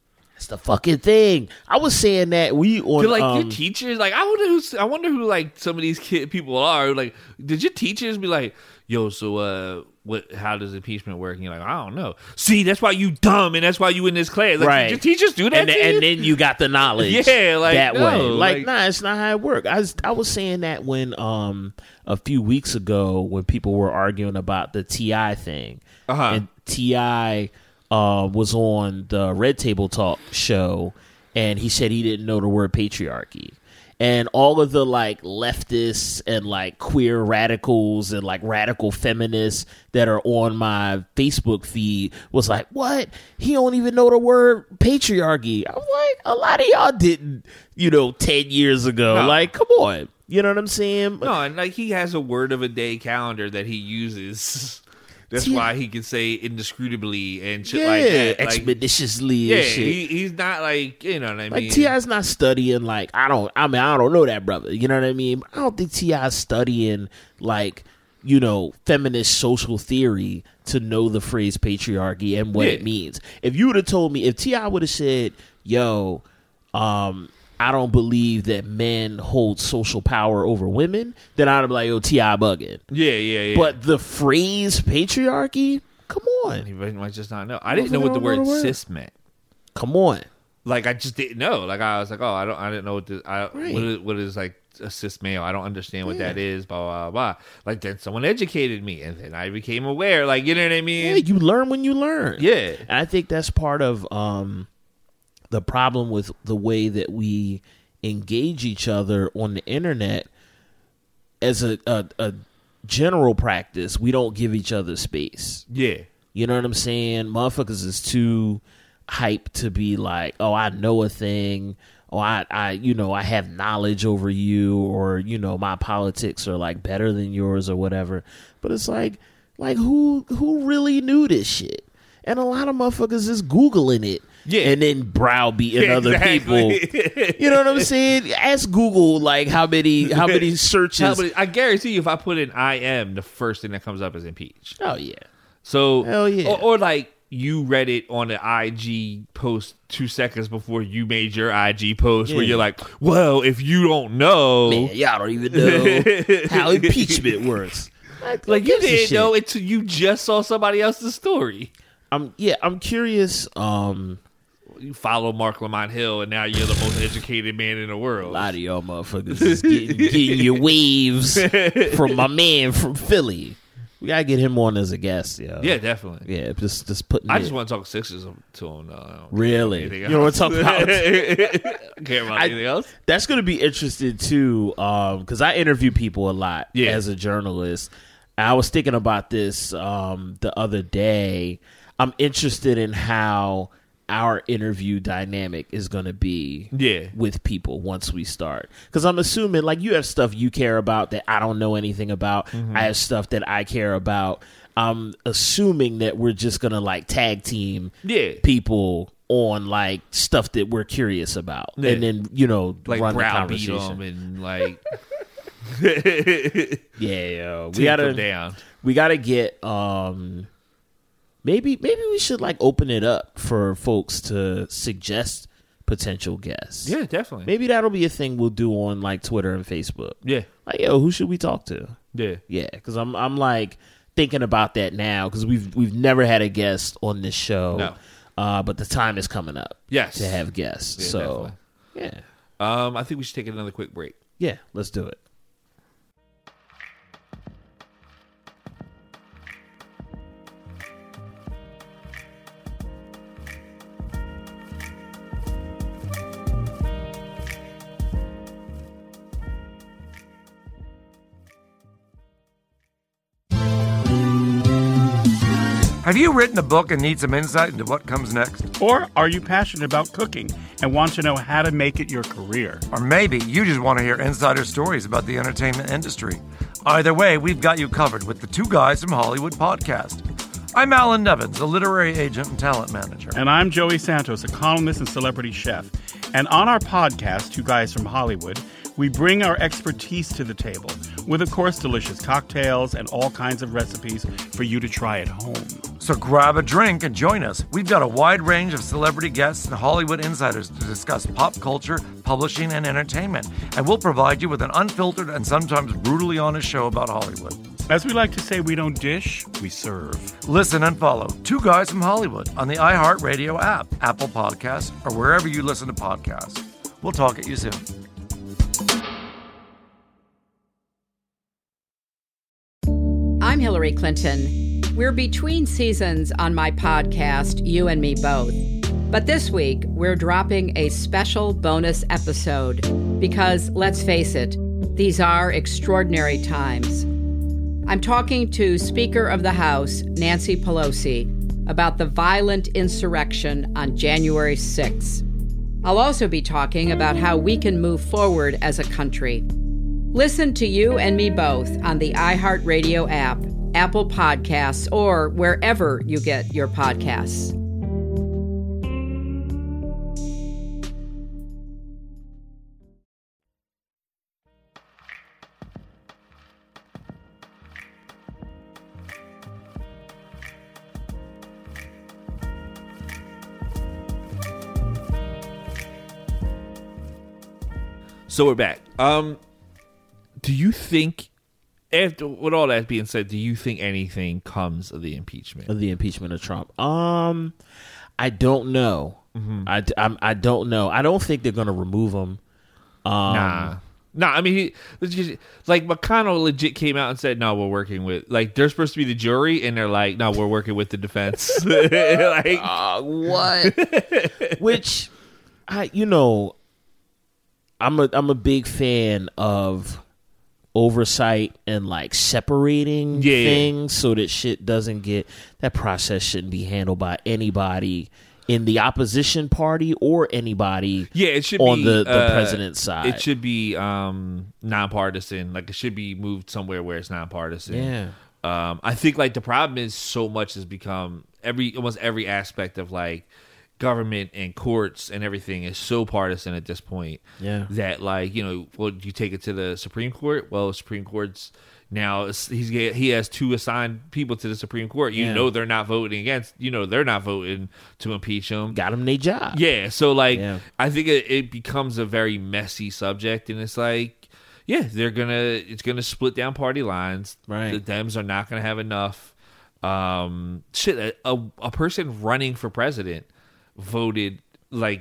That's the fucking thing. I was saying that we on Did, like um, your teachers, like I wonder who's, I wonder who like some of these kid people are. Like, did your teachers be like, "Yo, so uh, what? How does impeachment work?" And you're like, "I don't know." See, that's why you dumb, and that's why you in this class. Like, right? Did your teachers do that, and, and then you got the knowledge. Yeah, like that no, way. Like, like, nah, it's not how it works. I was I was saying that when um a few weeks ago when people were arguing about the T I thing, uh-huh. and T I uh, was on the Red Table Talk show, and he said he didn't know the word patriarchy. And all of the like leftists and like queer radicals and like radical feminists that are on my Facebook feed was like, what? He don't even know the word patriarchy. I'm like, a lot of y'all didn't, you know, ten years ago. No. Like, come on. You know what I'm saying? No, and like he has a word of a day calendar that he uses. That's Yeah. why he can say indisputably and shit Yeah, like that. Like, expeditiously yeah, and shit. he, he's not like, you know what I mean? Like T I's not studying like I don't I mean I don't know that brother. You know what I mean? I don't think T I's studying like, you know, feminist social theory to know the phrase patriarchy and what Yeah. it means. If you would have told me, if T I would have said, yo, um, I don't believe that men hold social power over women, then I'd be like, yo, T I bugging. Yeah, yeah, yeah. But the phrase patriarchy, come on. He might just not know. I didn't know what the word cis meant. Come on. Like I just didn't know. Like I was like, oh, I don't, I didn't know what this, I, Right. what, is, what is like a cis male. I don't understand what Yeah. that is. Blah blah blah. Like then someone educated me, and then I became aware. Like you know what I mean? Yeah, you learn when you learn. Yeah. And I think that's part of um, the problem with the way that we engage each other on the internet. As a, a, a general practice, we don't give each other space. Yeah. You know what I'm saying? Motherfuckers is too hype to be like, oh, I know a thing. Oh, I, I, you know, I have knowledge over you, or, you know, my politics are like better than yours or whatever. But it's like, like who, who really knew this shit? And a lot of motherfuckers is Googling it. Yeah. And then browbeating other Exactly. people. You know what I'm saying? Ask Google like how many, how many searches. How many- I guarantee you, if I put in I am, the first thing that comes up is impeached. Oh yeah. So Hell yeah. Or, or like you read it on an I G post two seconds before you made your I G post, where Yeah. you're like, well, if you don't know, Man, y'all don't even know how impeachment works. Like, like who you gives a didn't shit? know until you just saw somebody else's story. I'm yeah, I'm curious. Um, You follow Mark Lamont Hill, and now you're the most educated man in the world. a lot of y'all motherfuckers is getting, getting your waves from my man from Philly. We gotta get him on as a guest, yo. Yeah, definitely. Yeah, just just putting. I it- just want to talk Sixers to him. Uh, I don't Really? care You about don't want to anything talk about? else. Care about I- anything else? That's going to be interesting too, because I interview people a lot Yeah. as a journalist. I was thinking about this um, the other day. I'm interested in how our interview dynamic is going to be Yeah. with people once we start. Because I'm assuming, like, you have stuff you care about that I don't know anything about. Mm-hmm. I have stuff that I care about. I'm assuming that we're just going to, like, tag team Yeah. people on, like, stuff that we're curious about. Yeah. And then, you know, Like run the browbeat conversation. him and like Yeah, yo. take we gotta him down. we gotta get um maybe maybe we should like open it up for folks to suggest potential guests. Yeah, definitely. Maybe that'll be a thing we'll do on like Twitter and Facebook. Yeah. Like, yo, who should we talk to? Yeah. Yeah, because I'm I'm like thinking about that now because we've we've never had a guest on this show. No. Uh, but the time is coming up. Yes. To have guests. Yeah, so yeah. Um, I think we should take another quick break. Yeah, let's do it. Have you written a book and need some insight into what comes next? Or are you passionate about cooking and want to know how to make it your career? Or maybe you just want to hear insider stories about the entertainment industry. Either way, we've got you covered with the Two Guys from Hollywood podcast. I'm Alan Nevins, a literary agent and talent manager. And I'm Joey Santos, a columnist and celebrity chef. And on our podcast, Two Guys from Hollywood, we bring our expertise to the table with, of course, delicious cocktails and all kinds of recipes for you to try at home. So grab a drink and join us. We've got a wide range of celebrity guests and Hollywood insiders to discuss pop culture, publishing, and entertainment. And we'll provide you with an unfiltered and sometimes brutally honest show about Hollywood. As we like to say, we don't dish, we serve. Listen and follow Two Guys from Hollywood on the iHeartRadio app, Apple Podcasts, or wherever you listen to podcasts. We'll talk at you soon. I'm Hillary Clinton. We're between seasons on my podcast, You and Me Both. But this week, we're dropping a special bonus episode because, let's face it, these are extraordinary times. I'm talking to Speaker of the House, Nancy Pelosi, about the violent insurrection on January sixth. I'll also be talking about how we can move forward as a country. Listen to You and Me Both on the iHeartRadio app, Apple Podcasts, or wherever you get your podcasts. So we're back. Um, do you think, after with all that being said, do you think anything comes of the impeachment? Of the impeachment of Trump? Um, I don't know. Mm-hmm. I, I, I don't know. I don't think they're going to remove him. Um, nah. Nah, I mean, he, like, McConnell legit came out and said, no, we're working with, like, they're supposed to be the jury, and they're like, no, we're working with the defense. Like, uh, what? Which, I, you know, I'm a I'm a big fan of oversight and like separating yeah. things so that shit doesn't get, that process shouldn't be handled by anybody in the opposition party or anybody yeah, it should on be, the, the uh, president's side. It should be um, nonpartisan. Like, it should be moved somewhere where it's nonpartisan. Yeah. Um, I think like the problem is so much has become every almost every aspect of like government and courts and everything is so partisan at this point. Yeah. That like, you know, well, you take it to the Supreme Court. Well, the Supreme Court's now he's he has two assigned people to the Supreme Court. You Yeah. know they're not voting against. You know they're not voting to impeach him. Got them their job. Yeah. So like, Yeah. I think it, it becomes a very messy subject, and it's like, yeah, they're gonna it's gonna split down party lines. Right. The Dems are not gonna have enough. Um, shit, a, a person running for president voted like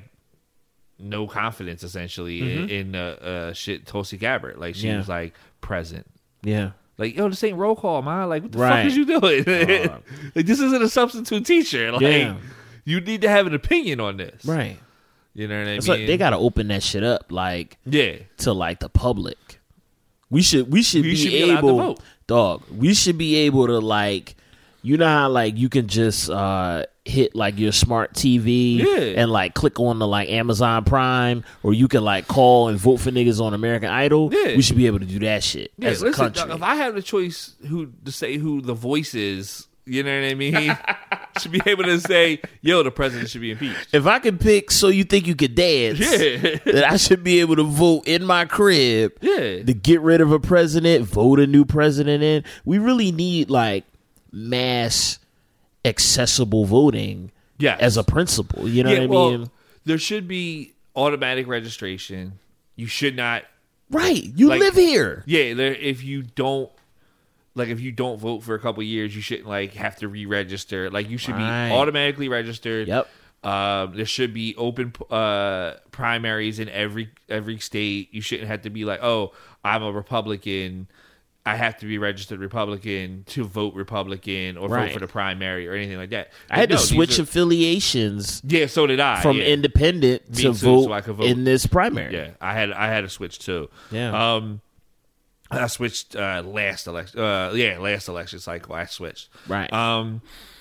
no confidence essentially Mm-hmm. in, in uh, uh, shit Tulsi Gabbard. Like she Yeah. was like present. Yeah. Like, yo, this ain't roll call, man. Like, what the Right. fuck is you doing? Uh, Like, this isn't a substitute teacher. Like, Yeah. you need to have an opinion on this. Right. You know what I It's mean? like they got to open that shit up, like, Yeah. to like the public. We should we should We be should be allowed to able, vote. dog. We should be able to like, you know how like you can just uh, hit like your smart T V Yeah. and like click on the like Amazon Prime, or you can like call and vote for niggas on American Idol. Yeah. We should be able to do that shit Yeah, as a listen, country. dog, if I have the choice who to say who the voice is, you know what I mean? Should be able to say, yo, the president should be impeached. If I can pick So You Think You Could Dance, Yeah. then I should be able to vote in my crib Yeah. to get rid of a president, vote a new president in. We really need like mass accessible voting Yes. as a principle. You know yeah, what I well, mean? there should be automatic registration. You should not. Right. You like- live here. Yeah, there, if you don't, like, if you don't vote for a couple of years, you shouldn't like have to re-register. Like, you should Right. be automatically registered. Yep. Um, there should be open uh, primaries in every every state. You shouldn't have to be like, oh, I'm a Republican, I have to be registered Republican to vote Republican or Right. vote for the primary or anything like that. I had No, to these switch are- affiliations Yeah, so did I. from yeah. independent Me to too, vote, so I could vote in this primary. Yeah, I had I had to switch too. Yeah. Um, I switched uh, last election. Uh, yeah, last election cycle I switched. Right. Um,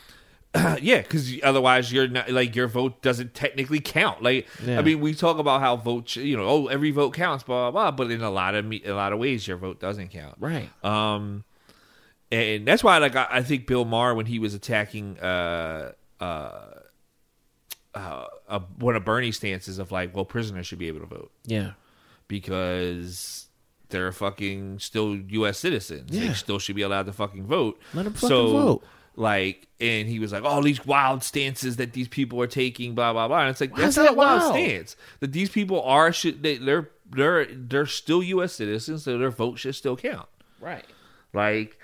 yeah, because otherwise you're not like your vote doesn't technically count. Like Yeah. I mean, we talk about how vote, you know, oh every vote counts, blah blah blah. But in a lot of me, a lot of ways, your vote doesn't count. Right. Um, and that's why like I, I think Bill Maher when he was attacking uh uh. Uh, uh, one of Bernie's stances of like, well, prisoners should be able to vote. Yeah. Because they're fucking still U S citizens. Yeah. They still should be allowed to fucking vote. Let 'em fucking so, vote. Like, and he was like, all these wild stances that these people are taking, blah blah blah. And it's like, Why that's is that not a wild wild? stance. That these people are should they, they're they're they're still U S citizens, so their vote should still count. Right. Like,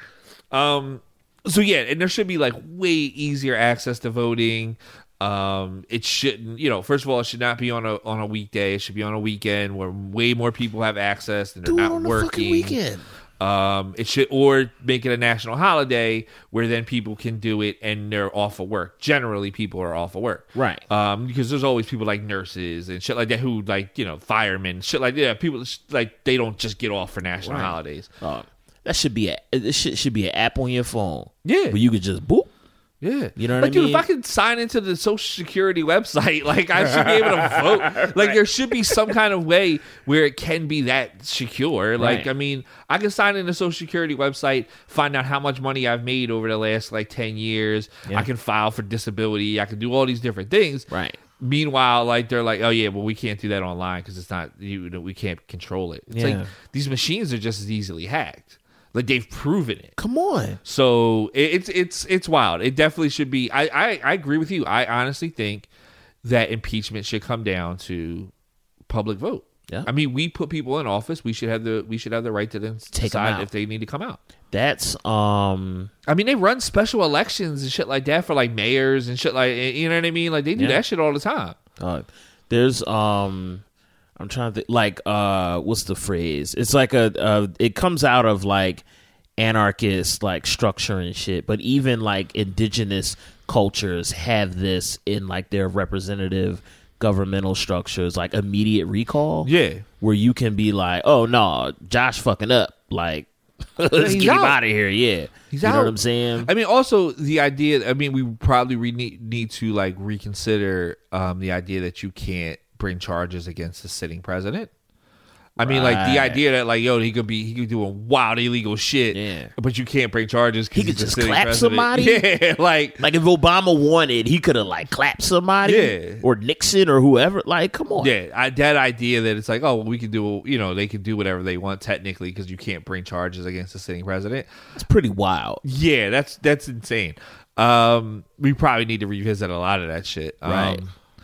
um, so yeah, and there should be like way easier access to voting. Um, it shouldn't, you know, first of all, it should not be on a on a weekday. It should be on a weekend where way more people have access and they're Do it not on the working. fucking weekend. Um, it should, or make it a national holiday where then people can do it and they're off of work. Generally, people are off of work, Right. Um, because there's always people like nurses and shit like that who, like, you know, firemen, shit like that. Yeah, people like they don't just get off for national Right. holidays. Uh, that should be a this shit should be an app on your phone. Yeah. where you could just boop. Yeah, You know what like, I dude, mean? if I could sign into the Social Security website, like I should be able to vote. Like there should be some kind of way where it can be that secure. Like Right. I mean, I can sign into the Social Security website, find out how much money I've made over the last like ten years. Yeah. I can file for disability. I can do all these different things. Right. Meanwhile, like they're like, oh yeah, well we can't do that online because it's not you. know, we can't control it. It's Yeah. like these machines are just as easily hacked. Like they've proven it. Come on. So it, it's it's it's wild. It definitely should be. I, I I agree with you. I honestly think that impeachment should come down to public vote. Yeah. I mean, we put people in office. We should have the we should have the right to then Take 'em decide out. if they need to come out. That's um. I mean, they run special elections and shit like that for like mayors and shit like you know what I mean. Like they do Yeah. that shit all the time. Uh, there's um. I'm trying to think, like uh, what's the phrase? It's like a uh, it comes out of like anarchist like structure and shit. But even like indigenous cultures have this in like their representative governmental structures, like immediate recall. Yeah. Where you can be like, oh no, Josh fucking up. Like, let's He's get him out. out of here. Yeah. He's you out. know what I'm saying? I mean, also the idea. I mean, we probably re- need need to like reconsider um, the idea that you can't bring charges against the sitting president. I mean, like the Right. idea that like yo, he could be he could do a wild illegal shit, Yeah. but you can't bring charges. 'cause He he's could the just sitting clap president. somebody? Yeah, like Like if Obama wanted, he could have like clapped somebody, Yeah. or Nixon or whoever. Like, come on, yeah, I, that idea that it's like oh, well, we can do you know they can do whatever they want technically because you can't bring charges against the sitting president. it's pretty wild. Yeah, that's that's insane. Um, we probably need to revisit a lot of that shit. Um, Right.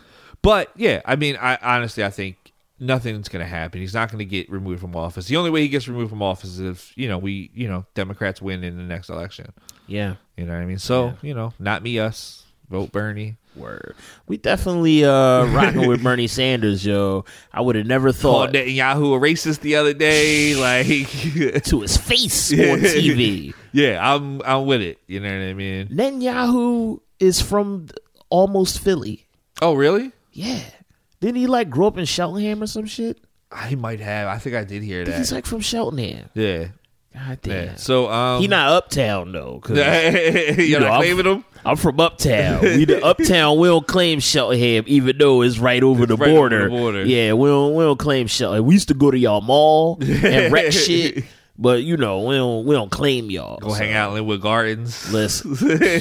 But yeah, I mean, I honestly, I think nothing's going to happen. He's not going to get removed from office. The only way he gets removed from office is if you know we, you know, Democrats win in the next election. Yeah, You know what I mean? So you know, not me, us, vote Bernie. word. We definitely uh rocking with Bernie Sanders, yo. I would have never Called thought Netanyahu a racist the other day, like to his face on T V. Yeah, I'm I'm with it. You know what I mean? Netanyahu is from almost Philly. Oh, really? Yeah, didn't he like grow up in Cheltenham or some shit? I might have. I think I did hear I think that. he's like from Cheltenham. Yeah. God damn. Yeah. So um, He not uptown though. 'Cause, You're you know, not I'm- claiming him? I'm from uptown. We the uptown. We don't claim Cheltenham, even though it's right over the right over border. the border. Yeah, we don't. We don't claim Cheltenham. We used to go to y'all mall and wreck shit, but you know, we don't. We don't claim y'all. Go So, hang out in Linwood Gardens. Listen,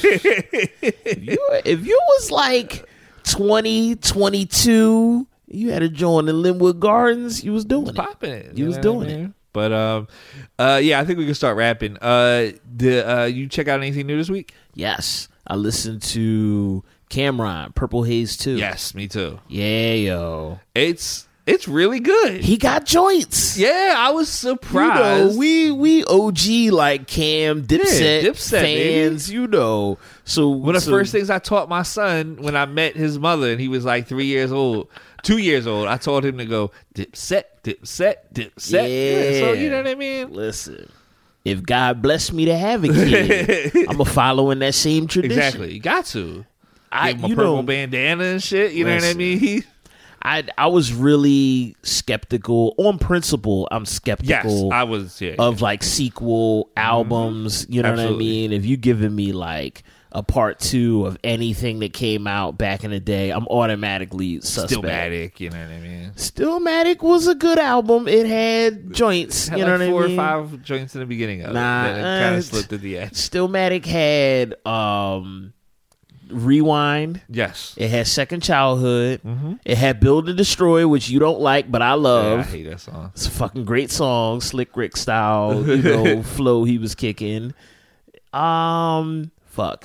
if you, if you was like twenty, twenty-two, you had to join the Linwood Gardens. You was doing it. Popping it. You was know doing what I it. mean? But um, uh, yeah, I think we can start rapping. Uh, the uh, you check out anything new this week? Yes, I listened to Cameron, Purple Haze two. Yes, me too. Yeah, yo. It's it's really good. He got joints. Yeah, I was surprised. You know, we we O G like Cam Dipset, Yeah, Dipset, fans, you know. So One of the so- first things I taught my son when I met his mother, and he was like three years old, two years old, I told him to go Dipset, Dipset, Dipset. Yeah. So you know what I mean? Listen, if God blessed me to have a kid, I'm a follow in that same tradition. Exactly. You got to. I, Give him a you purple know, bandana and shit. You know what I Listen. mean? I I was really skeptical on principle. I'm Yes, skeptical. I was. Yeah, of like sequel albums. You know Absolutely. what I mean? If you giving me like a part two of anything that came out back in the day, I'm automatically suspect. Stillmatic, you know what I mean? Stillmatic was a good album. It had joints. Had You know like what four I mean? or five joints in the beginning of Nah, it. Then it kind uh, of slipped at the end. Stillmatic had um, Rewind. Yes. It had Second Childhood. It had Build and Destroy, which you don't like, but I love. Yeah, I hate that song. It's a fucking great song, Slick Rick style, you know, flow he was kicking. Um, fuck.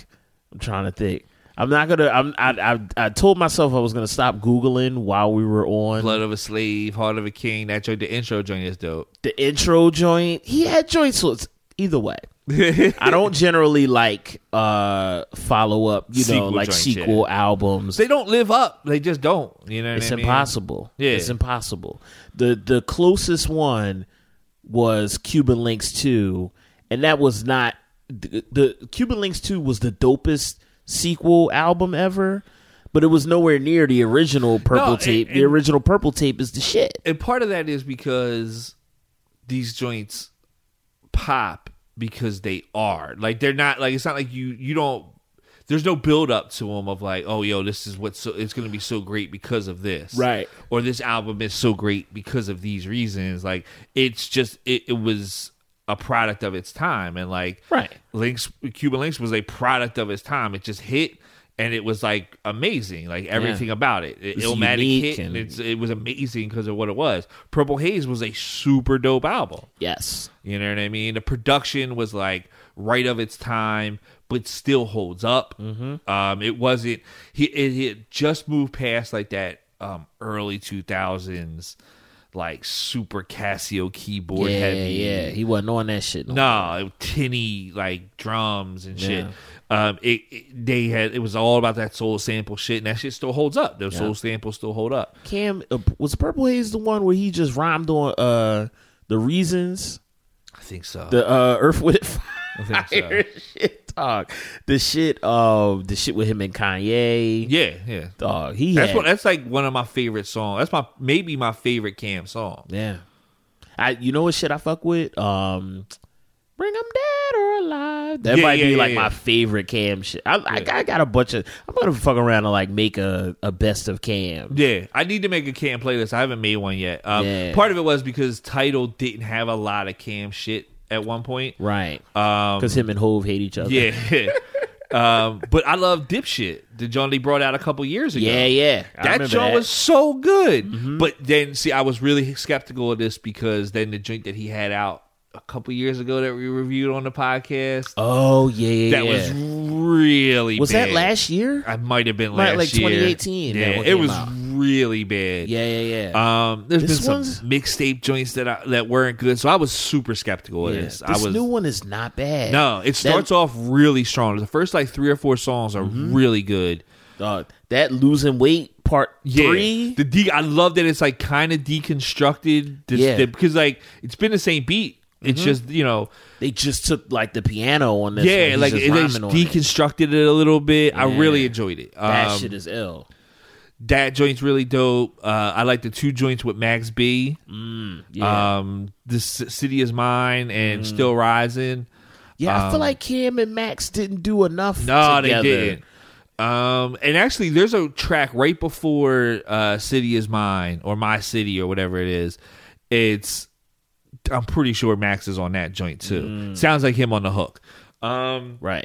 I'm trying to think. I'm not gonna. I'm. I, I. I told myself I was gonna stop Googling while we were on. Blood of a Slave, Heart of a King. That joint, the intro joint is dope. The intro joint. He had joints. So it's either way. I don't generally like uh follow up. You Sequel know, like joints, sequel yeah. albums. They don't live up. They just don't. You know, what it's I mean? impossible. Yeah, it's impossible. The the closest one was Cuban Links two, and that was not the, the Cuban Links two was the dopest sequel album ever, but it was nowhere near the original Purple No, Tape. and- the and- original Purple Tape is the shit. And part of that is because these joints pop because they are like they're not like it's not like you you don't. There's no build up to them of like, oh, yo, this is what's so, it's going to be so great because of this, Right. Or this album is so great because of these reasons. Like it's just it, it was a product of its time, and like Right. Links, Cuban Links was a product of its time. It just hit, and it was like amazing, like everything Yeah. about it. it It's Illmatic unique hit, and and- it's, it was amazing because of what it was. Purple Haze was a super dope album. Yes. You know what I mean? The production was like right of its time, but still holds up. Mm-hmm. Um, it wasn't. He it, it just moved past like that um, early two thousands, like super Casio keyboard Yeah, heavy. yeah. He wasn't on that shit. No, No, it was tinny like drums and shit. Yeah. Um, it, it they had it was all about that soul sample shit, and that shit still holds up. Those Yeah. soul samples still hold up. Cam uh, was Purple Haze the one where he just rhymed on uh the Reasons, I think so. the uh Earth with Fire I think so. shit, dog. The shit, uh, the shit with him and Kanye. Yeah, yeah. Dog, he That's had, what. That's like one of my favorite songs. That's my maybe my favorite Cam song. yeah. I you know what shit I fuck with? Um, Bring 'em dead or alive. That Yeah, might yeah, be yeah, like yeah. my favorite Cam shit. I, I, I got a bunch of. I'm gonna fuck around and like make a, a best of Cam. Yeah, I need to make a Cam playlist. I haven't made one yet. Um, Yeah. Part of it was because Tidal didn't have a lot of Cam shit at one point. Right. Um, Because him and Hove hate each other. Yeah. um, but I love Dipshit, the joint they brought out a couple years ago. Yeah, yeah. I That remember joint that. was so good. But then, see, I was really skeptical of this because then the joint that he had out a couple years ago that we reviewed on the podcast, Oh yeah, yeah. that yeah. was really Was bad. that last year? I might have been Might- last like year. twenty eighteen that Yeah, one it came was out. really bad. Yeah, yeah, yeah. Um, there's This been some one's- mixtape joints that I, that weren't good, so I was super skeptical of Yeah. this. This I was new one is not bad. no, it starts off really strong. The first like three or four songs are Mm-hmm. really good. Dog, that losing weight part Yeah, three. the de- I love that it's like kind of deconstructed. This, Yeah. the- because like it's been the same beat. It's Mhm. just you know They just took like the piano on this. yeah, one. He's like just it, they rhyming on it. deconstructed it a little bit. I Yeah. really enjoyed it. That Um, shit is ill. That joint's really dope. Uh, I like the two joints with Max B. Mm, yeah. Um, This City Is Mine and Mm. Still Rising. Yeah, I feel um, like Cam and Max didn't do enough. No, together. they didn't. Um, and actually, there's a track right before uh, City Is Mine or My City or whatever it is. It's I'm pretty sure Max is on that joint too. Mm. Sounds like him on the hook. Um, Right.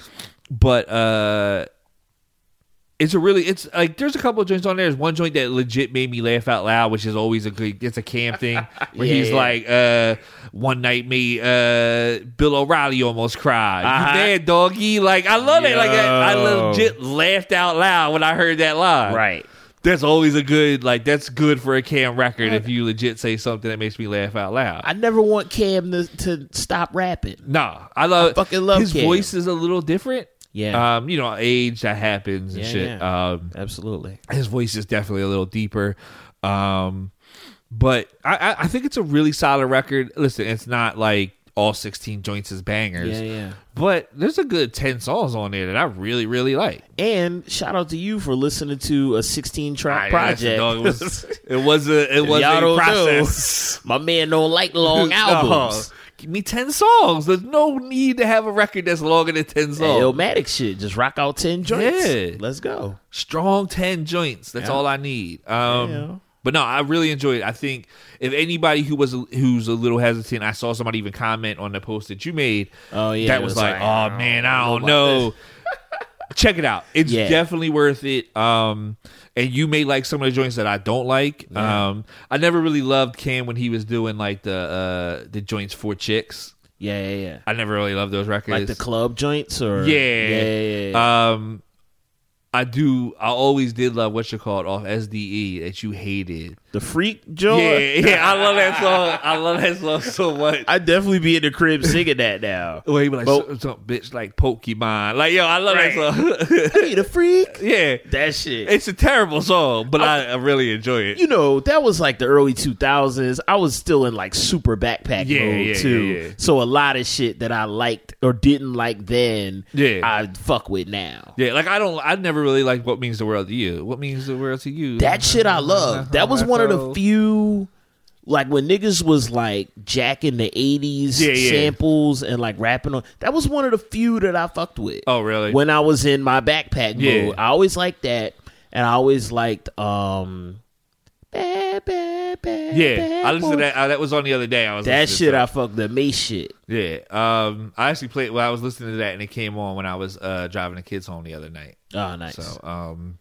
but uh it's a really it's like there's a couple of joints on there. There's one joint that legit made me laugh out loud, which is always a good it's a Cam thing where Yeah, he's yeah. like uh one night made uh Bill O'Reilly almost cried. Uh-huh. You mad, doggy? Like I love it. Like I, I Yo. legit laughed out loud when I heard that line. Right. That's always a good like that's good for a Cam record if you legit say something that makes me laugh out loud. I never want Cam to, to stop rapping. Nah, I love I fucking love his Cam. voice is a little different. Yeah. Um, you know, age that happens and Yeah, shit. yeah. Um, Absolutely. his voice is definitely a little deeper. Um, but I, I, I think it's a really solid record. Listen, it's not like all sixteen joints is bangers. Yeah, yeah. But there's a good ten songs on there that I really, really like. And shout out to you for listening to a sixteen track Ah, yeah, listen, project. dog, it was it was a it If was y'all a don't process. know, my man don't like long albums. No. Give me ten songs. There's no need to have a record that's longer than ten songs. Illmatic shit. Just rock out ten joints. Yeah. Let's go. Strong ten joints. That's Yeah. all I need. Um, Yeah. But no, I really enjoyed it. I think if anybody who was who's a little hesitant, I saw somebody even comment on the post that you made. Oh yeah, that it was, was like, like, oh I man, don't I don't know know. about Check it out. It's Yeah. definitely worth it. Um, and you may like some of the joints that I don't like. Yeah. Um, I never really loved Cam when he was doing like the uh, the joints for chicks. Yeah, yeah, yeah. I never really loved those records. Like the club joints, or yeah, yeah, yeah, yeah. Um, I do. I always did love what you called off S D E that you hated. The Freak joint. Yeah, yeah. I love that song. I love that song so much. I'd definitely be in the crib singing that now. Well, he be like, But- some, some bitch like Pokemon. Like, yo, I love Right. that song. Hey, the Freak. Yeah, That shit. it's a terrible song, but I, I really enjoy it. You know, that was like the early two thousands. I was still in like super backpack Yeah, mode yeah, too. yeah, yeah. So a lot of shit that I liked or didn't like then, Yeah. I fuck with now. Yeah, like I don't. I never really like What Means the World to You. What means the world to you? That shit I love. That was one of the few, like when niggas was like jacking the eighties Yeah, yeah. samples and like rapping on. That was one of the few that I fucked with. Oh, really? When I was in my backpack Yeah. mode, I always liked that, and I always liked um. Bad, bad, bad, Yeah, bad I listened to boy. that. Uh, that was on the other day. I was That listening shit to I it. fucked the Mace shit. Yeah, um, I actually played. Well, I was listening to that, and it came on when I was uh, driving the kids home the other night. Oh, nice. So, um,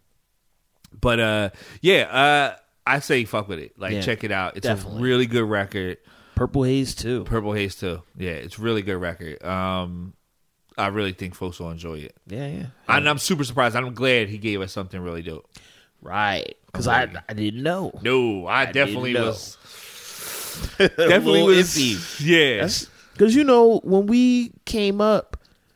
but uh, yeah, uh, I say fuck with it. Like, Yeah, check it out. It's definitely. a really good record. Purple Haze too. Purple Haze too. Yeah, it's a really good record. Um, I really think folks will enjoy it. Yeah, yeah. And I'm super surprised. I'm glad he gave us something really dope. Right. Because I'm I I didn't know. No, I, I definitely didn't know. was. Definitely Little was. iffy. Yeah. Because, you know, when we came up,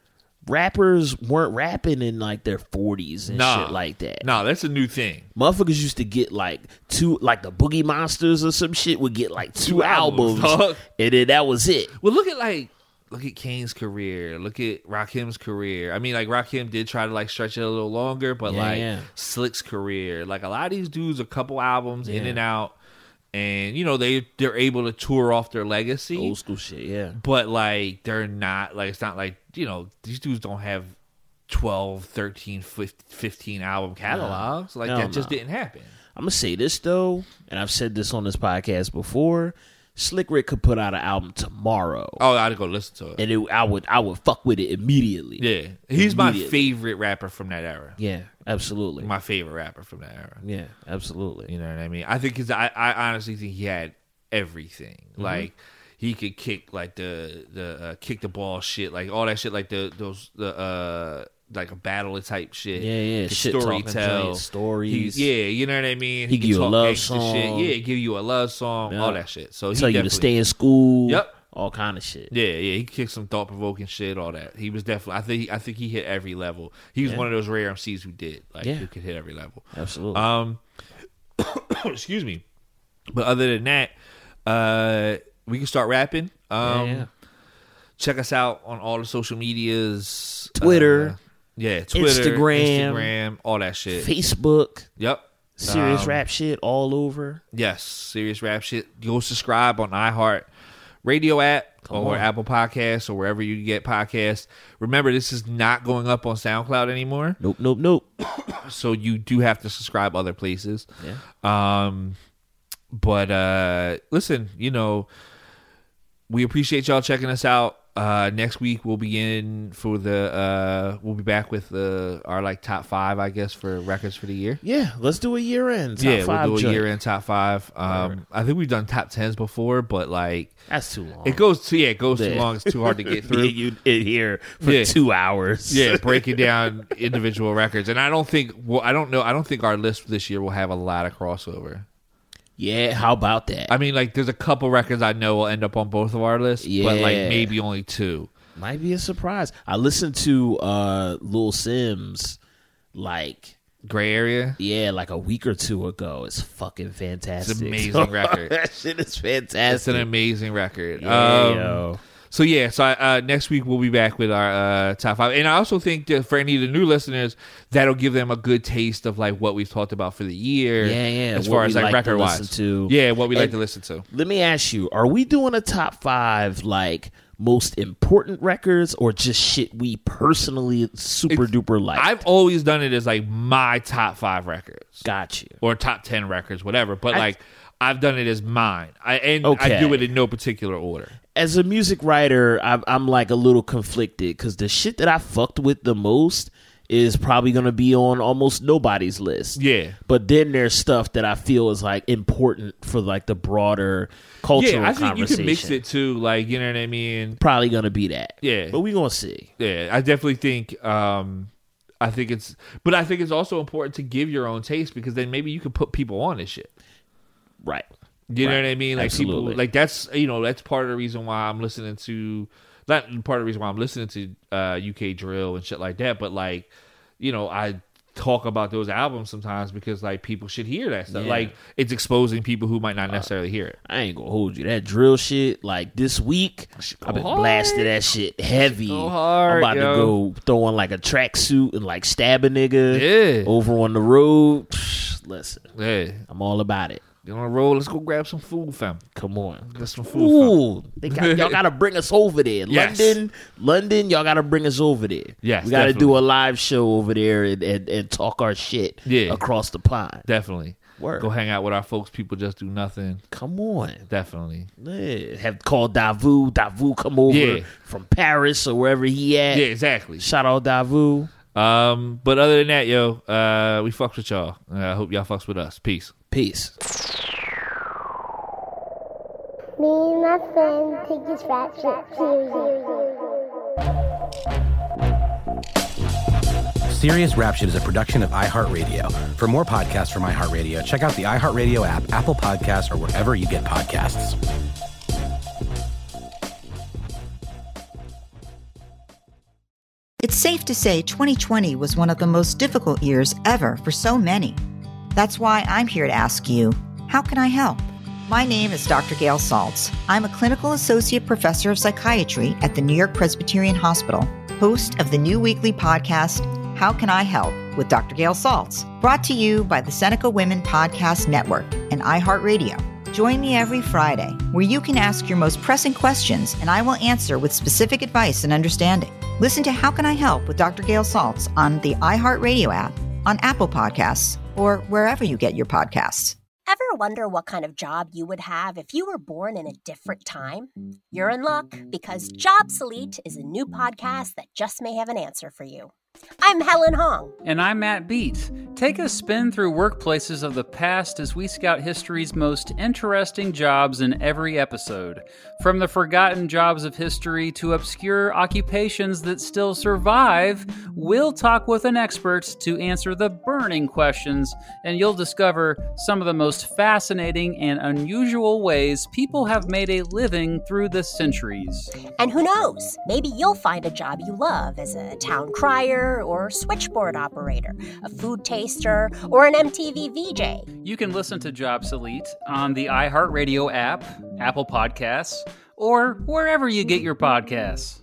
rappers weren't rapping in like their forties and Nah. shit like that. Nah, that's a new thing. Motherfuckers used to get like two, like the Boogie Monsters or some shit would get like two, Two albums, albums, dog. and then that was it. Well, look at like look at Kane's career. Look at Rakim's career. I mean, like Rakim did try to like stretch it a little longer, but Yeah, like yeah. Slick's career, like a lot of these dudes, a couple albums in Yeah. and out, and you know they they're able to tour off their legacy. Old school shit, yeah. But like they're not like it's not like you know these dudes don't have twelve, thirteen, fifteen album catalogs. Like Hell that just no. didn't happen. I'm gonna say this though, and I've said this on this podcast before. Slick Rick could put out an album tomorrow, Oh, I'd go listen to it. and it, I would I would fuck with it immediately. Yeah, he's my Immediately. favorite rapper from that era. Yeah, absolutely. My favorite rapper from that era. Yeah, absolutely. You know what I mean? I think because I, I honestly think he had everything. Mm-hmm. Like he could kick like the the uh, kick the ball shit, like all that shit, like the those the uh like a battle type shit. Yeah, yeah, Could shit talking storytell joint, stories. He- yeah, you know what I mean. He could give you a talk love gangsta song. Shit. Yeah, give you a love song, Yeah. all that shit. So he Tell you to definitely- stay in school. Yep. All kind of shit. Yeah, yeah, he kicked some thought provoking shit, all that. He was definitely. I think. I think he hit every level. He was Yeah. one of those rare M Cs who did, like, Yeah. who could hit every level. Absolutely. Um, excuse me. But other than that, uh, we can start rapping. Um, Yeah, yeah. Check us out on all the social medias. Twitter. Uh, yeah, Twitter, Instagram. Instagram, all that shit. Facebook. Yep. Serious Um, rap shit all over. Yes, serious rap shit. Go subscribe on iHeart Radio app or on. Apple Podcasts or wherever you get podcasts. Remember, this is not going up on SoundCloud anymore. Nope, nope, nope. So you do have to subscribe other places. Yeah. Um, but uh, listen, you know, we appreciate y'all checking us out. Uh, next week we'll be in for the uh, we'll be back with the our like top five, I guess, for records for the year. Yeah, let's do a year end. Top yeah, five we'll do a joint. year end top five. Um, I think we've done top tens before, but like That's too long. it goes to yeah, it goes too Yeah. long. It's too hard to get through. Yeah, you in here for Yeah. two hours. Yeah, breaking down individual records, and I don't think well, I don't know, I don't think our list this year will have a lot of crossover. Yeah, how about that? I mean, like, there's a couple records I know will end up on both of our lists, but like Yeah. maybe only two. Might be a surprise. I listened to uh Lil Sims like Gray Area. Yeah, like a week or two ago. It's fucking fantastic. It's an amazing record. That shit is fantastic. It's an amazing record. Yeah, um, yo. So yeah, so uh, next week we'll be back with our uh, top five, and I also think that for any of the new listeners, that'll give them a good taste of like what we've talked about for the year. Yeah, yeah. As what far we as like like to record wise, listen to. yeah, what we like And to listen to. Let me ask you: are we doing a top five like most important records, or just shit we personally super duper like? I've always done it as like my top five records. Got you. Or top ten records, whatever. But I- like I've done it as mine. I and Okay. I do it in no particular order. As a music writer, I'm, I'm like a little conflicted because the shit that I fucked with the most is probably going to be on almost nobody's list. Yeah. But then there's stuff that I feel is like important for like the broader cultural yeah, I think you can mix conversation. it too. Like, you know what I mean? Probably going to be that. Yeah. But we going to see. Yeah, I definitely think um I think it's but I think it's also important to give your own taste, because then maybe you can put people on this shit. Right. You right. know what I mean? Like Absolutely. people like that's you know, that's part of the reason why I'm listening to not part of the reason why I'm listening to uh U K drill and shit like that, but like, you know, I talk about those albums sometimes because like people should hear that stuff. Yeah. Like it's exposing people who might not necessarily hear it. I ain't gonna hold you. That drill shit, like this week, I've been hard. blasting that shit heavy. Go hard, I'm about yo. to go throw on like a tracksuit and like stab a nigga Yeah. over on the road. Psh, listen, Yeah. I'm all about it. Get on the road, let's go grab some food, fam. Come on. Get some food, Ooh, they got, y'all gotta bring us over there. Yes. London, London, y'all gotta bring us over there. Yes, we gotta definitely. do a live show over there and, and, and talk our shit Yeah. across the pond. Definitely. Word. Go hang out with our folks. People just do nothing. Come on. Definitely. Yeah. Have called Davu. Davu come over Yeah. from Paris or wherever he at. Yeah, exactly. Shout out Davu. Um, but other than that, yo, uh, we fucks with y'all. I uh, hope y'all fucks with us. Peace. Peace. Me and my friend take this rap shit seriously. Serious Rap Shit is a production of iHeartRadio. For more podcasts from iHeartRadio, check out the iHeartRadio app, Apple Podcasts, or wherever you get podcasts. It's safe to say twenty twenty was one of the most difficult years ever for so many. That's why I'm here to ask you, how can I help? My name is Doctor Gail Saltz. I'm a clinical associate professor of psychiatry at the New York Presbyterian Hospital, host of the new weekly podcast, How Can I Help, with Doctor Gail Saltz, brought to you by the Seneca Women Podcast Network and iHeartRadio. Join me every Friday, where you can ask your most pressing questions and I will answer with specific advice and understanding. Listen to How Can I Help with Doctor Gail Saltz on the iHeartRadio app, on Apple Podcasts, or wherever you get your podcasts. Ever wonder what kind of job you would have if you were born in a different time? You're in luck, because Jobsolete is a new podcast that just may have an answer for you. I'm Helen Hong. And I'm Matt Beat. Take a spin through workplaces of the past as we scout history's most interesting jobs in every episode. From the forgotten jobs of history to obscure occupations that still survive, we'll talk with an expert to answer the burning questions, and you'll discover some of the most fascinating and unusual ways people have made a living through the centuries. And who knows, maybe you'll find a job you love as a town crier or switchboard operator, a food taster, or an M T V V J. You can listen to Jobsolete on the iHeartRadio app, Apple Podcasts, or wherever you get your podcasts.